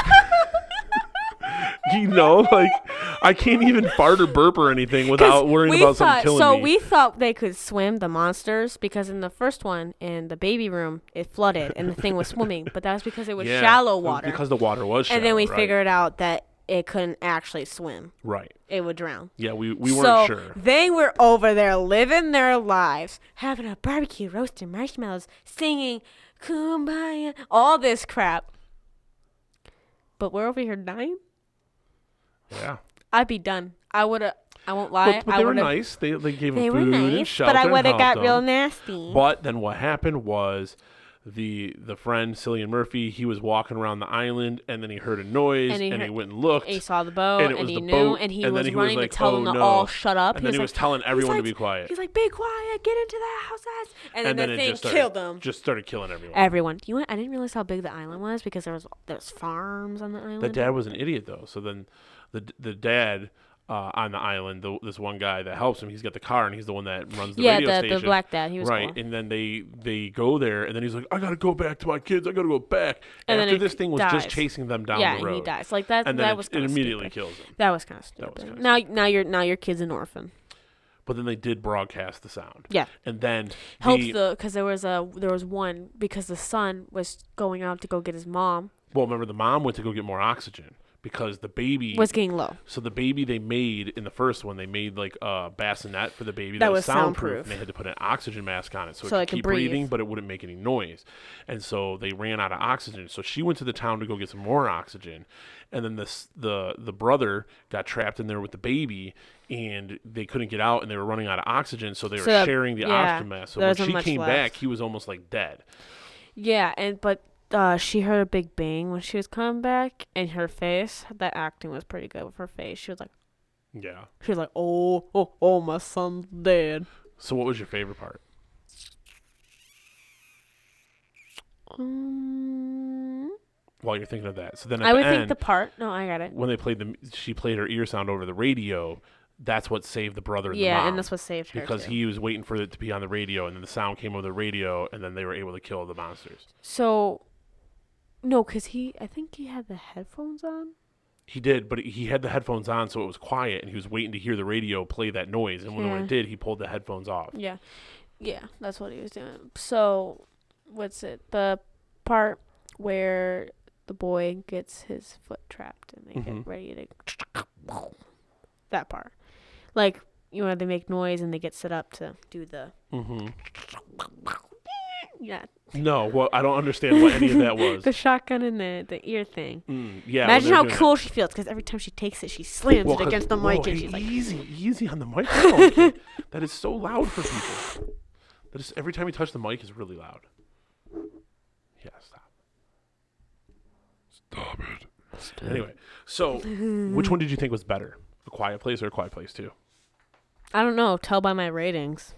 Like I can't even fart or burp or anything without worrying about something killing me. So we thought they could swim, the monsters, because in the first one, in the baby room, it flooded and the thing was swimming. But that was because it was shallow water. Because the water was shallow. And then we figured out that it couldn't actually swim. Right. It would drown. Yeah, we weren't sure. They were over there living their lives, having a barbecue, roasting marshmallows, singing, kumbaya, all this crap. But we're over here dying? Yeah. I'd be done. I won't lie. But they were nice. They gave them food and shelter. But I would have got real nasty. But then what happened was the friend, Cillian Murphy, he was walking around the island and then he heard a noise and he went and looked. And he saw the boat and he knew and he was running to tell them to all shut up. And then he was telling everyone to be quiet. He's like, be quiet, get into the houses. And then the thing killed them. Just started killing everyone. Everyone. You know what? I didn't realize how big the island was because there's farms on the island. The dad was an idiot though. So then the dad on the island, this one guy that helps him, he's got the car and he's the one that runs the radio station. Yeah, the black dad. He was right. Cool. And then they go there and then he's like, I gotta go back to my kids. I gotta go back. And after this thing was just chasing them down the road. Yeah, and he dies. Like that. And then that was it immediately kills him. That was kind of stupid. Now your kid's an orphan. But then they did broadcast the sound. Yeah. And then because there was one because the son was going out to go get his mom. Well, remember the mom went to go get more oxygen. Because the baby was getting low. So the baby they made in the first one, they made like a bassinet for the baby that was soundproof. And they had to put an oxygen mask on it so it could keep breathing, but it wouldn't make any noise. And so they ran out of oxygen. So she went to the town to go get some more oxygen. And then the brother got trapped in there with the baby, and they couldn't get out, and they were running out of oxygen. So they were sharing the oxygen mask. So when she came back, he was almost like dead. Yeah, but she heard a big bang when she was coming back, and her face, that acting was pretty good with her face. She was like, yeah. She was like, oh, my son's dead. So what was your favorite part? While you're thinking of that, so then at I the would end, think the part. No, I got it. when they played she played her ear sound over the radio. That's what saved the brother and the mom. Yeah, and that's what saved her because too. he was waiting for it to be on the radio, and then the sound came over the radio, and then they were able to kill the monsters. So, no, because I think he had the headphones on. He did, but he had the headphones on, so it was quiet, and he was waiting to hear the radio play that noise. And when it did, he pulled the headphones off. Yeah, that's what he was doing. So, what's it? The part where the boy gets his foot trapped and they get ready to that part, like they make noise and they get set up to do the. Yeah. No, well, I don't understand what any of that was. The shotgun and the ear thing. Yeah. Imagine how cool she feels, because every time she takes it, she slams it against the mic, and she's like, easy on the microphone. Kid. That is so loud for people. That is, every time you touch the mic is really loud. Yeah, stop. Stop it. Anyway, so which one did you think was better? A Quiet Place or A Quiet Place 2? I don't know. Tell by my ratings.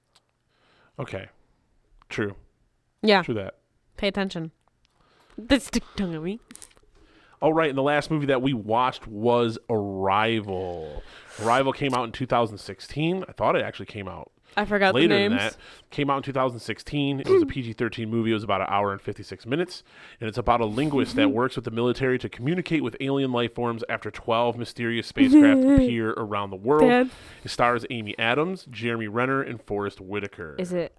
Okay. True. Yeah. True that. Pay attention. This stick tongue at me. All right, and the last movie that we watched was Arrival. Arrival came out in 2016. I thought it actually came out I forgot later the names. than that. Came out in 2016. It was a PG-13 movie. It was about an hour and 56 minutes. And it's about a linguist that works with the military to communicate with alien life forms after 12 mysterious spacecraft appear around the world. Dad. It stars Amy Adams, Jeremy Renner, and Forrest Whitaker. Is it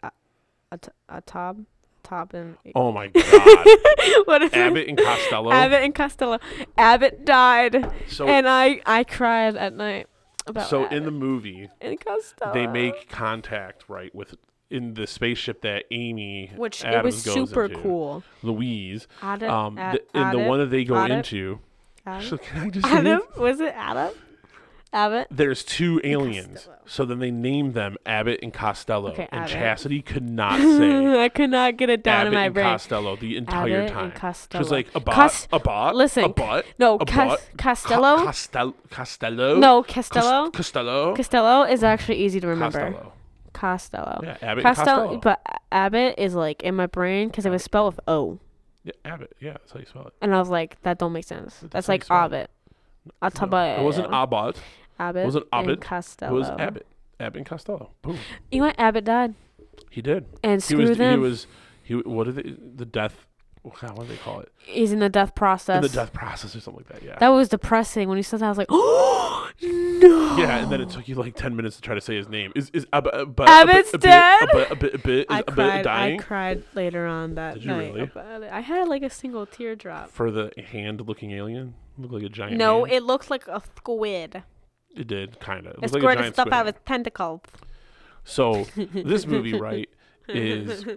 a Tob and... Oh, my God. What is Abbott it? and Costello. Abbott and Costello. Abbott died. So, And I cried at night about so Abbott in the movie, and Costello. they make contact, right, in the spaceship that Amy Which Adams it was goes super into, Cool. Louise. Adam, In the one that they go Adam? into. Adam? So can I just Adam? say, Was it Adam? Abbott? there's two aliens. Costello. So then they named them Abbott and Costello. Okay, and Abbott. Chastity could not say I could not get it down Abbott in my and brain. Costello the entire Abbott time. and She Costello. was like, a bot, Listen, a bot, no, a bot, Costello. Costello. No, Costello. Costello. Costello is actually easy to remember. Costello. Costello. Yeah, Abbott and Costello. But Abbott is like in my brain because it was spelled with O. Yeah, Abbott. Yeah, that's how you spell it. And I was like, that don't make sense. That's how you like spell it. Abbott. No, it wasn't Abbott. Abbott. It wasn't Abbott. And Costello. It was Abbott. Abbott and Costello. Boom. You know what? Abbott died. He did. And screw them. What did the death? What do they call it? He's in the death process. In the death process or something like that. Yeah. That was depressing when he said that. I was like, oh no. Yeah, and then it took you like 10 minutes to try to say his name. Is Abbott's dead? Dying? I cried later on that Did you night. really? About it. I had like a single teardrop. For the hand-looking alien, looked like a giant. No, hand. it looked like a squid. It did kind of. It It looked like a squirted giant stuff squid out of hand. its tentacles. So this movie, right, is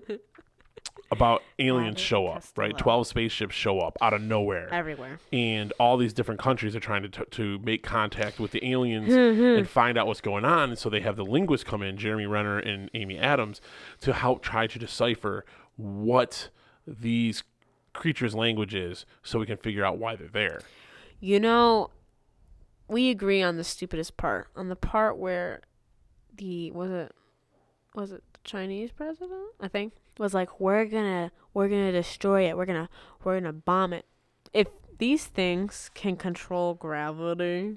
about aliens Abbott show and up, right? Costello. 12 spaceships show up out of nowhere. Everywhere. And all these different countries are trying to make contact with the aliens and find out what's going on. And so they have the linguists come in, Jeremy Renner and Amy Adams, to help try to decipher what these creatures' language is so we can figure out why they're there. You know, we agree on the stupidest part. On the part where was it the Chinese president? I think was like, we're gonna destroy it. We're gonna bomb it. If these things can control gravity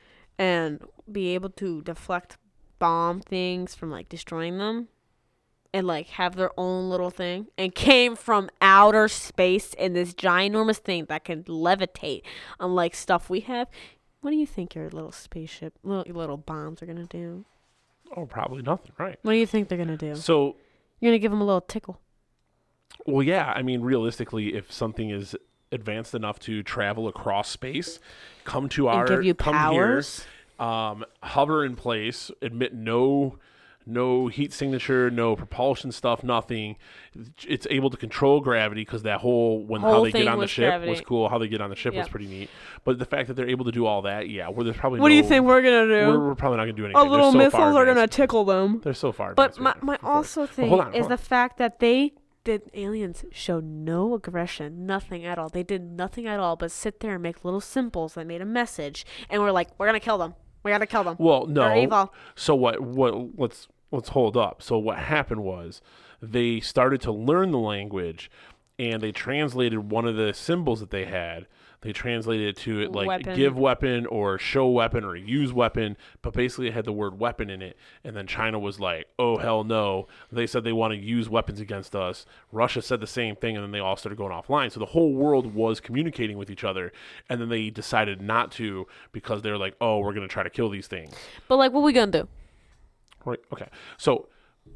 and be able to deflect bomb things from like destroying them and like have their own little thing and came from outer space in this ginormous thing that can levitate, unlike stuff we have, what do you think your little spaceship, little bombs are gonna do? Oh, probably nothing, right? What do you think they're gonna do? So, You're gonna give them a little tickle. well, yeah. I mean, realistically, if something is advanced enough to travel across space, come to And give you come powers? here, hover in place, emit no heat signature, no propulsion stuff, nothing. It's able to control gravity because that how they get thing on the was ship gravity. was cool. How they get on the ship was Yep. pretty neat. But the fact that they're able to do all that, yeah, there's probably What do you think we're gonna do? we're probably not gonna do anything. Our They're little so missiles far are gonna advanced. tickle them. They're so far. But advanced, my man. also Well, thing hold on, is hold the on. fact that they the aliens show no aggression, nothing at all. They did nothing at all but sit there and make little symbols that made a message. And we're like, we're going to kill them. We got to kill them. Well, no. They're evil. So let's hold up. So what happened was they started to learn the language, and they translated one of the symbols that they had. They translated it to like weapon. Give weapon or show weapon or use weapon, but basically it had the word weapon in it. And then China was like, oh, hell no. They said they want to use weapons against us. Russia said the same thing, and then they all started going offline. So the whole world was communicating with each other, and then they decided not to because they're like, oh, we're going to try to kill these things. But like, what we going to do? Right. Okay. So,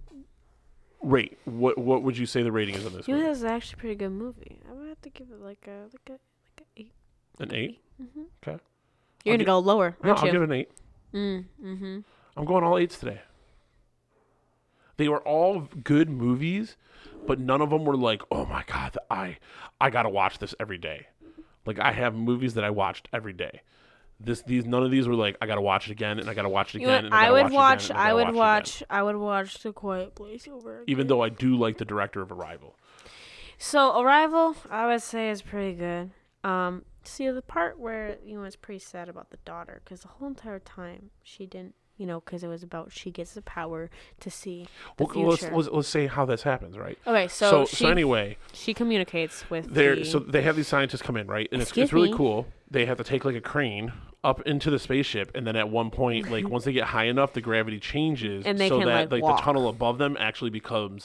rate. What would you say the rating is on this movie? This is actually a pretty good movie. I would have to give it like a 8. An 8? Mm-hmm. Okay. You're going to go lower, No, aren't I'll you? give it an 8. Mm-hmm. I'm going all 8s today. They were all good movies, but none of them were like, oh my God, I got to watch this every day. Like, I have movies that I watched every day. None of these were like, I got to watch it again, and I got to watch it again, and I would watch The Quiet Place over again. Even though I do like the director of Arrival. So Arrival, I would say, is pretty good. See, the part where, it's pretty sad about the daughter, because the whole entire time she didn't, because it was about she gets the power to see the future. Let's say how this happens, right? Okay, so anyway, she communicates with so they have these scientists come in, right? And it's really cool. They have to take like a crane up into the spaceship, and then at one point, like once they get high enough, the gravity changes, and they so can, that like the tunnel above them actually becomes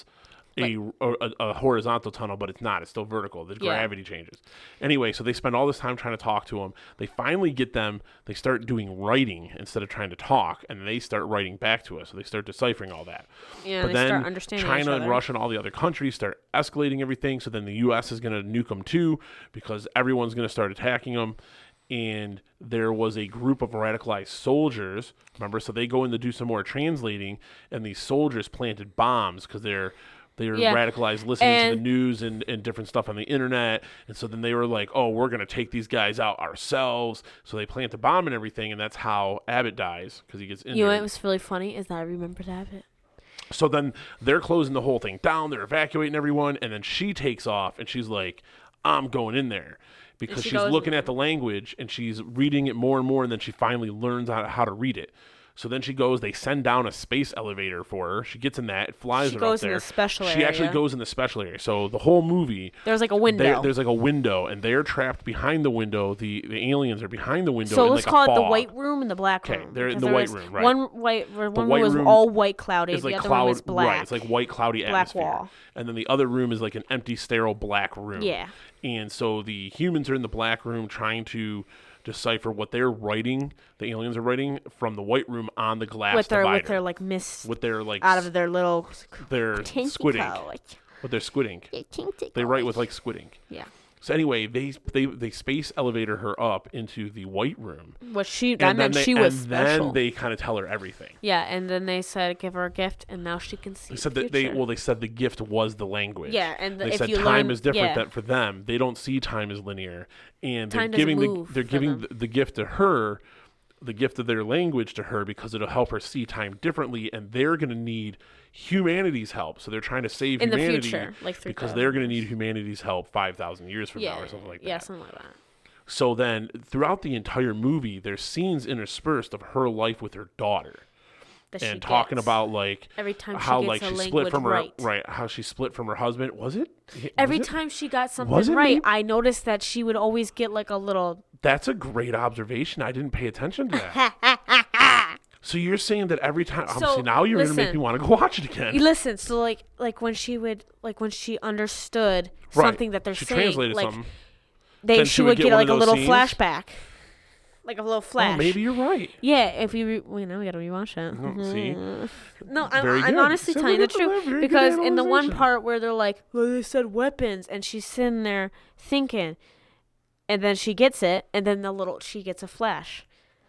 a horizontal tunnel, but it's not. It's still vertical. The gravity changes. Anyway, so they spend all this time trying to talk to them. They finally get them. They start doing writing instead of trying to talk, and they start writing back to us. So they start deciphering all that. Yeah, but they then start understanding China each and other. Russia and all the other countries start escalating everything. So then the U.S. is going to nuke them too, because everyone's going to start attacking them. And there was a group of radicalized soldiers, remember? So they go in to do some more translating, and these soldiers planted bombs because they're radicalized, listening to the news and different stuff on the internet. And so then they were like, oh, we're going to take these guys out ourselves. So they plant a bomb and everything, and that's how Abbott dies, because he gets injured. You know what was really funny is that I remembered Abbott. So then they're closing the whole thing down. They're evacuating everyone, and then she takes off, and she's like, I'm going in there. Because she's looking at the language, and she's reading it more and more, and then she finally learns how to read it. So then she goes, they send down a space elevator for her. She gets in that, it flies her up there. She goes in the special area. She actually goes in the special area. So the whole movie... There's like a window. There's like a window, and they're trapped behind the window. The aliens are behind the window. So let's call it the white room and the black room. Okay, they're in the white room, right. One room was all white cloudy, the other room was black. Right, it's like white cloudy atmosphere. Black wall. And then the other room is like an empty, sterile black room. Yeah. And so the humans are in the black room trying to decipher what they're writing, the aliens are writing, from the white room on the glass divider. With their like mist. With their like out of their little squid ink. With their squid ink. They write with like squid ink. Yeah. So anyway, they space elevator her up into the white room. She was special. Then they kind of tell her everything. Yeah, and then they said give her a gift, and now she can see. They said the that they said the gift was the language. Yeah, and they said time is different than for them. They don't see time as linear, and they're giving the gift to her, the gift of their language to her, because it'll help her see time differently, and they're going to need humanity's help. So they're trying to save in humanity the future, like because they're going to need humanity's help 5,000 years from now or something like that. Yeah, something like that. So then throughout the entire movie, there's scenes interspersed of her life with her daughter. And talking about like every time how she like gets she a split from right. how she split from her husband. Every time she got something right, I noticed that she would always get like a little. That's a great observation. I didn't pay attention to that. So you're saying that every time? See, now you're gonna make me want to go watch it again. Listen, so like when she understood something that they're she saying, translated like something. she would get like a little flashback. Like a little flash. Oh, maybe you're right. Yeah, if you now we gotta rewatch it. See, no, I'm honestly telling the truth, because in the one part where they're like, "Well, they said weapons," and she's sitting there thinking, and then she gets it, and then she gets a flash.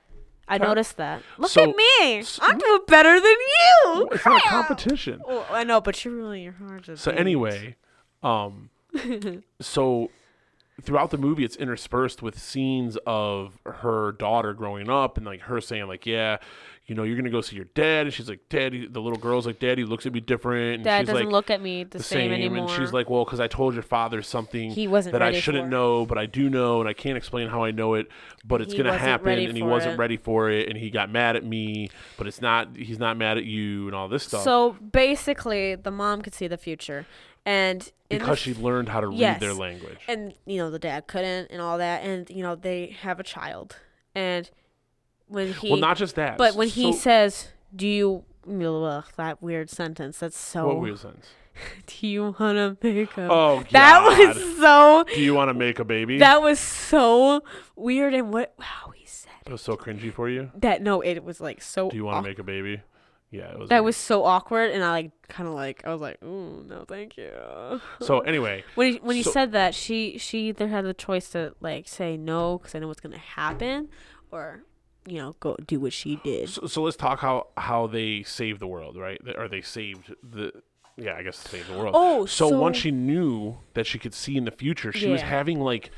I noticed that. Look at me! I'm doing better than you. It's not a competition. Oh, I know, but you're hard to. So anyway, so throughout the movie, it's interspersed with scenes of her daughter growing up and like her saying like, yeah, you know, you're gonna go see your dad, and she's like, Daddy. The little girl's like, Daddy looks at me different. And Dad she's doesn't like, look at me the same anymore. And she's like, well, because I told your father something he wasn't that ready I shouldn't for. know, but I do know, and I can't explain how I know it, but it's gonna happen, and he wasn't ready for it, and he got mad at me, but it's not. He's not mad at you, and all this stuff. So basically, the mom could see the future, and because she learned how to read their language, and you know the dad couldn't, and all that, and you know they have a child, and when he not just that, but when he says, "Do you?" that weird sentence. That's so. What weird sentence? Do you want to make a? Oh, God. That was so. Do you want to make a baby? That was so weird, and how he said it was so cringy for you. It was like so. Do you want to make a baby? Yeah, it was. That was so awkward, and I I was like, ooh, no, thank you. So anyway, when he said that, she either had the choice to like say no because I know what's gonna happen, or you know, go do what she did. So let's talk how they saved the world, right? Or they saved the. Yeah, I guess saved the world. Oh, so once she knew that she could see in the future, she was having like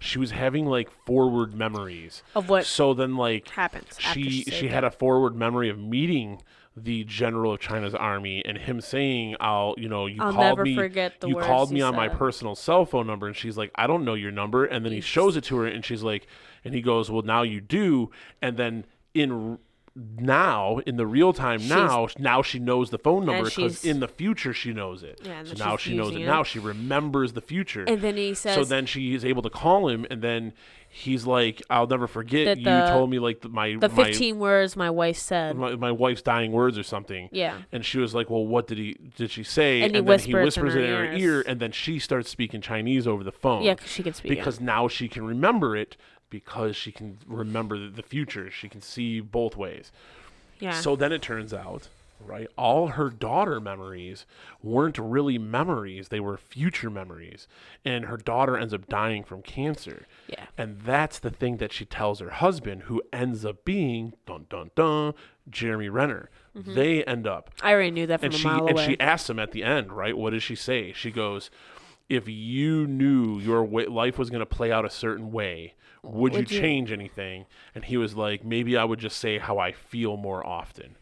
forward memories of what. So then like happens. She had a forward memory of meeting the general of China's army and him saying, I'll called me on my personal cell phone number, and she's like, I don't know your number, and then he shows it to her, and she's like, and he goes, well, now you do, and then in the real time now she knows the phone number because in the future she knows it. Yeah, so now she knows it. Now she remembers the future. And then he says. So then she is able to call him, and then he's like, I'll never forget you told me like the 15 words my wife said. My wife's dying words or something. Yeah. And she was like, well, what did she say? And then he whispers it in her ear, and then she starts speaking Chinese over the phone. Yeah, because she can speak. Because now she can remember it. Because she can remember the future. She can see both ways. Yeah. So then it turns out, right, all her daughter memories weren't really memories. They were future memories. And her daughter ends up dying from cancer. Yeah. And that's the thing that she tells her husband, who ends up being, dun, dun, dun, Jeremy Renner. Mm-hmm. They end up. I already knew that from a mile away. And she asks him at the end, right, what does she say? She goes, if you knew your life was going to play out a certain way, would you change anything? And he was like, maybe I would just say how I feel more often.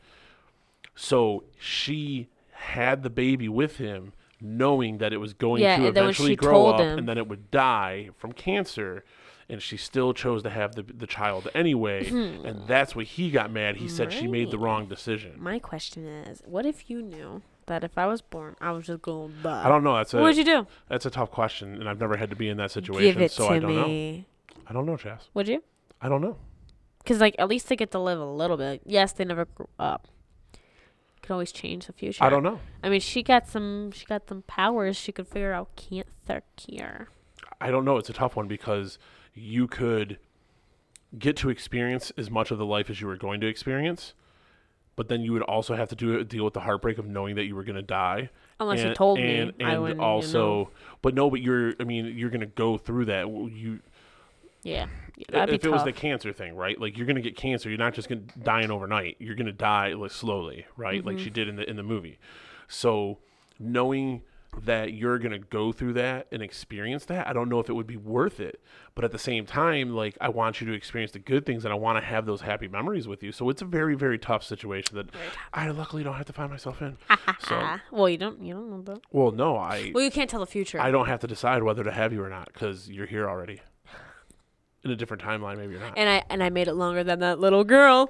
So she had the baby with him, knowing that it was going to eventually grow up and then it would die from cancer. And she still chose to have the child anyway. And that's why he got mad. He said she made the wrong decision. My question is, what if you knew that if I was born, I was just going to die? I don't know. What would you do? That's a tough question. And I've never had to be in that situation. Give it so to I don't me. know. I don't know, Chas. Would you? I don't know. Because, like, at least they get to live a little bit. Yes, they never grew up. Could always change the future. I don't know. I mean, she got some powers. She could figure out cancer cure. I don't know. It's a tough one because you could get to experience as much of the life as you were going to experience, but then you would also have to deal with the heartbreak of knowing that you were going to die. Unless you told me, I wouldn't. Also, but you're going to go through that. Yeah, that'd be tough. It was the cancer thing, right? Like you're going to get cancer. You're not just going to die overnight. You're going to die like slowly, right? Mm-hmm. Like she did in the movie. So knowing that you're going to go through that and experience that, I don't know if it would be worth it. But at the same time, like I want you to experience the good things and I want to have those happy memories with you. So it's a very, very tough situation that I luckily don't have to find myself in. So well, you don't know that. Well, no, well, you can't tell the future. I don't have to decide whether to have you or not because you're here already. In a different timeline, maybe you're not. And I made it longer than that little girl.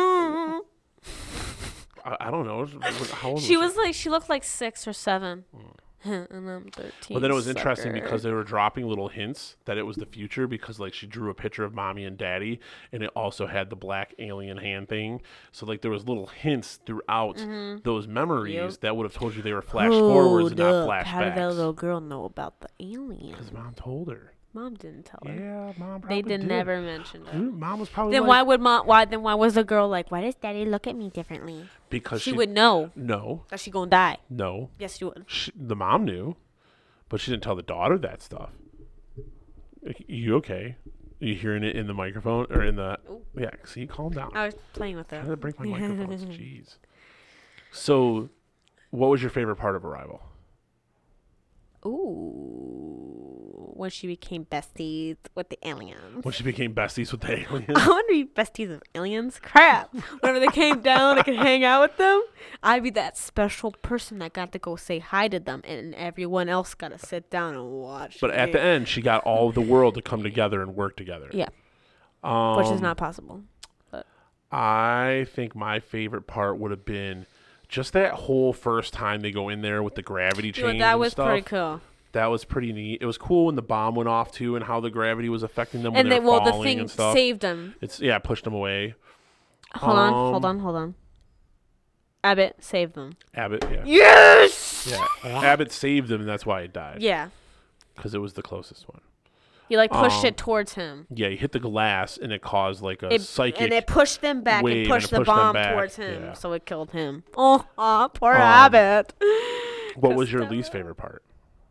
I don't know. How old was like she looked like 6 or 7. And I'm 13. Well, then it was interesting because they were dropping little hints that it was the future because like she drew a picture of mommy and daddy and it also had the black alien hand thing. So like there was little hints throughout those memories that would have told you they were flash forwards and not flashbacks. How did that little girl know about the alien? Because mom told her. Mom didn't tell her. Yeah, mom probably did. Never mention it. Mom was probably then why was the girl like, why does daddy look at me differently? Because she would know. No. That she gonna die. No. Yes, she would. The mom knew, but she didn't tell the daughter that stuff. You okay? Are you hearing it in the microphone or in the? Ooh. Yeah. See, calm down. I was playing with it. I had to break my microphones. Jeez. So, what was your favorite part of Arrival? Ooh. when she became besties with the aliens. When she became besties with the aliens. I want to be besties with aliens. Crap. Whenever they came down, I could hang out with them. I'd be that special person that got to go say hi to them, and everyone else got to sit down and watch. But at the end, she got all of the world to come together and work together. Yeah. Which is not possible. But I think my favorite part would have been just that whole first time they go in there with the gravity change. That was pretty cool. That was pretty neat. It was cool when the bomb went off too, and how the gravity was affecting them when they were falling the thing and stuff. Saved them. Pushed them away. Hold on. Abbott saved them. Abbott, yeah. Yes. Yeah, Abbott saved them, and that's why he died. Yeah. Because it was the closest one. He pushed it towards him. Yeah, he hit the glass, and it caused psychic. And it pushed them back and pushed the bomb towards him, so it killed him. Oh, poor Abbott. What was your least favorite part?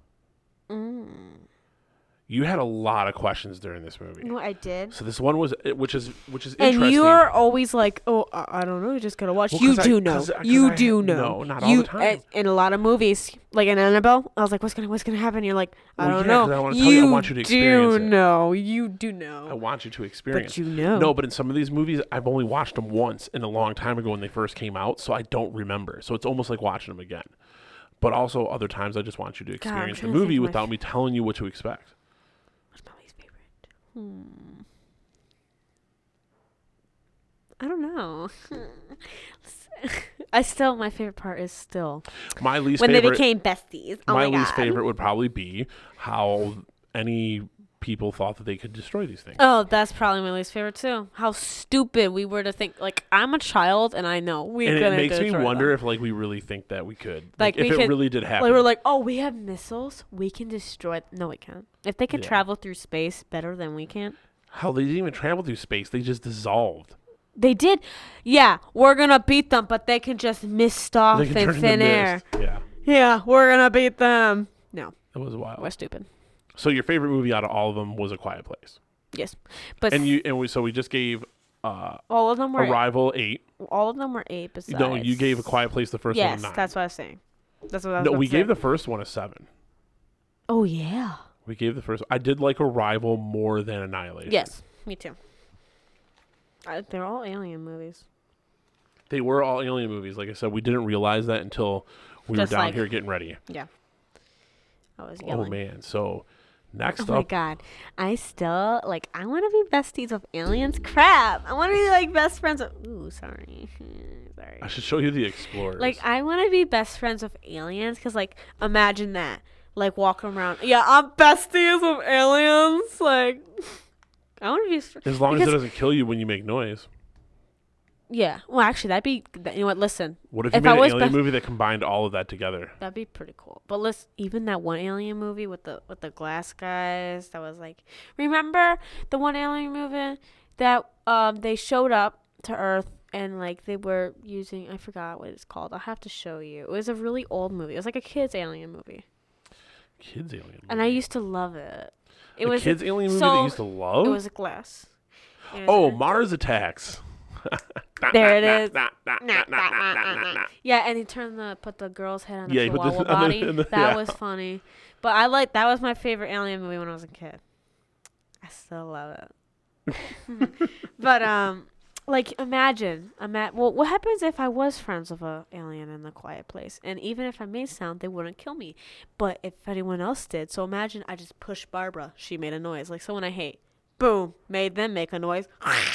You had a lot of questions during this movie. No, I did. So this one was, which is interesting. And you're always like, "Oh, I don't know. You just gotta watch." Well, you do know. You do know. No, not all the time. In a lot of movies, like in Annabelle, I was like, "What's gonna happen?" You're like, "I don't know." I want to tell you. I want you to experience it. You do know. I want you to experience. But you know. No, but in some of these movies, I've only watched them once in a long time ago when they first came out, so I don't remember. So it's almost like watching them again. But also other times, I just want you to experience the movie without me telling you what to expect. What's my least favorite? I don't know. My favorite part is still my least when favorite, they became besties. Oh my least favorite would probably be how any people thought that they could destroy these things. Oh, that's probably my least favorite too. How stupid we were to think. Like, I'm a child and I know we couldn't. And it makes me wonder them. if we really think that we could. Like if it really did happen. Like, we're like, oh, we have missiles. We can destroy. No, we can't. If they can travel through space better than we can. Hell, they didn't even travel through space. They just dissolved. They did. Yeah, we're going to beat them, but they can just mist off in thin air. Yeah. Yeah, we're going to beat them. No. It was wild. We're stupid. So your favorite movie out of all of them was A Quiet Place. Yes. But we just gave all of them were Arrival 8. All of them were 8 besides. No, you gave A Quiet Place the first one a 9. Yes, that's what I was saying. That's what I was No, we gave the first one a 7. Oh yeah. We gave the first. I did like Arrival more than Annihilation. Yes, me too. They're all alien movies. They were all alien movies. Like I said, we didn't realize that until we were down here getting ready. Yeah. I was yelling. Oh man. So next up. Oh my god. I still I want to be besties with aliens. Crap. I want to be best friends with. Ooh, sorry. Sorry. I should show you the Explorers. I want to be best friends with aliens because imagine that. Walking around. Yeah, I'm besties with aliens. I want to be. As long as it doesn't kill you when you make noise. Yeah. Well, actually, that'd be. You know what? Listen. What if you made an alien movie that combined all of that together? That'd be pretty cool. But listen, even that one alien movie with the glass guys, that was remember the one alien movie that they showed up to Earth and they were using, I forgot what it's called. I'll have to show you. It was a really old movie. It was a kids alien movie. Kids alien movie. And I used to love it. It was kids alien movie that you used to love? It was a glass. Oh, Mars Attacks. There it is. Yeah, and he put the girl's head on the chihuahua body. That was funny. But that was my favorite alien movie when I was a kid. I still love it. But imagine, well, what happens if I was friends with an alien in the Quiet Place? And even if I made sound, they wouldn't kill me. But if anyone else did, so imagine I just pushed Barbara. She made a noise. Someone I hate. Boom. Made them make a noise.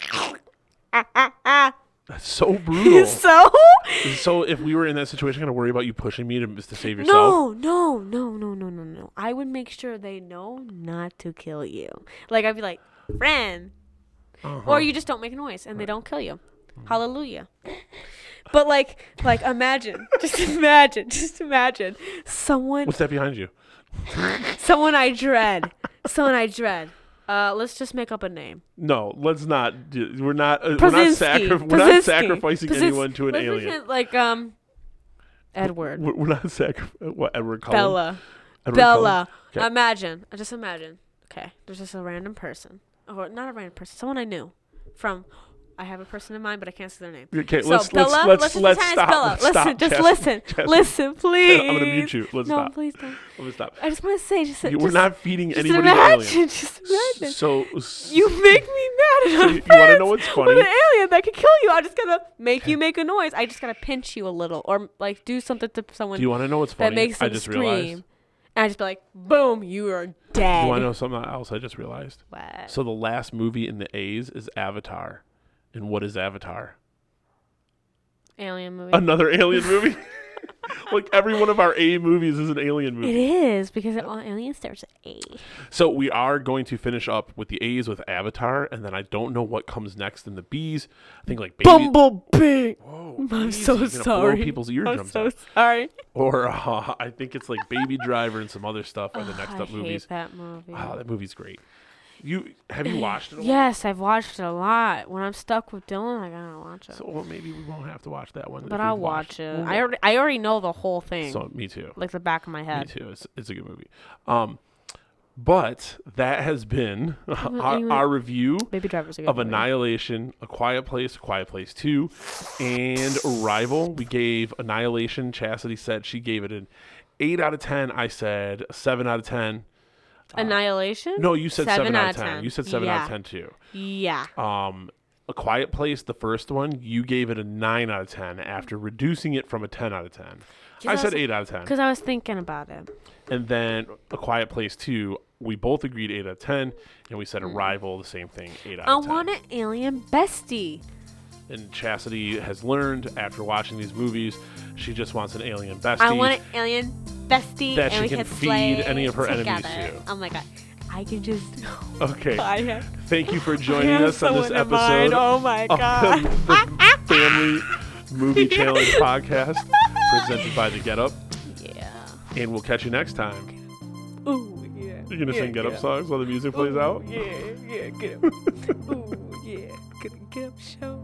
That's so brutal. So if we were in that situation, I'm going to worry about you pushing me to save yourself? No. I would make sure they know not to kill you. I'd be like, friend. Or you just don't make a noise and they don't kill you. Hallelujah. But imagine, just imagine someone. What's that behind you? Someone I dread. Let's just make up a name. No, let's not. We're not sacrificing anyone to an alien. Edward. We're not sacrificing. What, Edward Cullen? Bella. Edward Bella. Okay. Imagine. Just imagine. Okay, there's just a random person. Or not a random person. Someone I knew from I have a person in mind, but I can't say their name. Okay, so let's Bella, stop. Listen, just listen, please. I'm gonna mute you. Let's stop. No, please don't. Let me stop. I just want to say, we're not feeding just anybody imagine, aliens. just imagine. So you make me mad. So you want to know what's funny? With an alien that could kill you, I just gotta make you make a noise. I just gotta pinch you a little, or like do something to someone. Do you want to know what's funny? That makes them I just scream. realized. And I just be like, boom, you are dead. You want to know something else? I just realized. What? So the last movie in the A's is Avatar, and what is Avatar? Alien movie. Another alien movie. Like every one of our A movies is an alien movie. It is because all alien starts at A. So we are going to finish up with the A's with Avatar, and then I don't know what comes next in the B's. I think like Bumblebee. Whoa, I'm so sorry. Blow people's eardrums I'm out. so sorry. Or I think it's like Baby Driver and some other stuff are the next up movies. I hate that movie. Wow, that movie's great. Have you watched it? Yes, I've watched it a lot. When I'm stuck with Dylan, I gotta watch it. So well, maybe we won't have to watch that one. But I'll watch it. Well, I already know the whole thing. So me too. Like the back of my head. Me too. It's a good movie. But that has been our review Baby Driver's a good of movie. Annihilation, A Quiet Place 2, and Arrival. We gave Annihilation. Chastity said she gave it an 8 out of 10. I said a 7 out of 10. Annihilation? No, you said 7 out of 10. 10. You said 7 out of 10 too. Yeah. A Quiet Place, the first one, you gave it a 9 out of 10 after reducing it from a 10 out of 10. I said 8 out of 10. Because I was thinking about it. And then A Quiet Place 2, we both agreed 8 out of 10. And we said Arrival, the same thing, 8 out of 10. I want an alien bestie. And Chastity has learned after watching these movies, she just wants an alien bestie. I want an alien bestie that and she we can feed slay any of her together. enemies to. Oh my god. I can just... Okay. I Thank you for joining us on this someone in mind. episode Oh my god. of the Family Movie Challenge podcast presented by The Get Up. Yeah. And we'll catch you next time. Ooh, yeah. You're going to sing Get Up songs while the music plays out? Yeah, get up. Ooh, yeah. Get up show.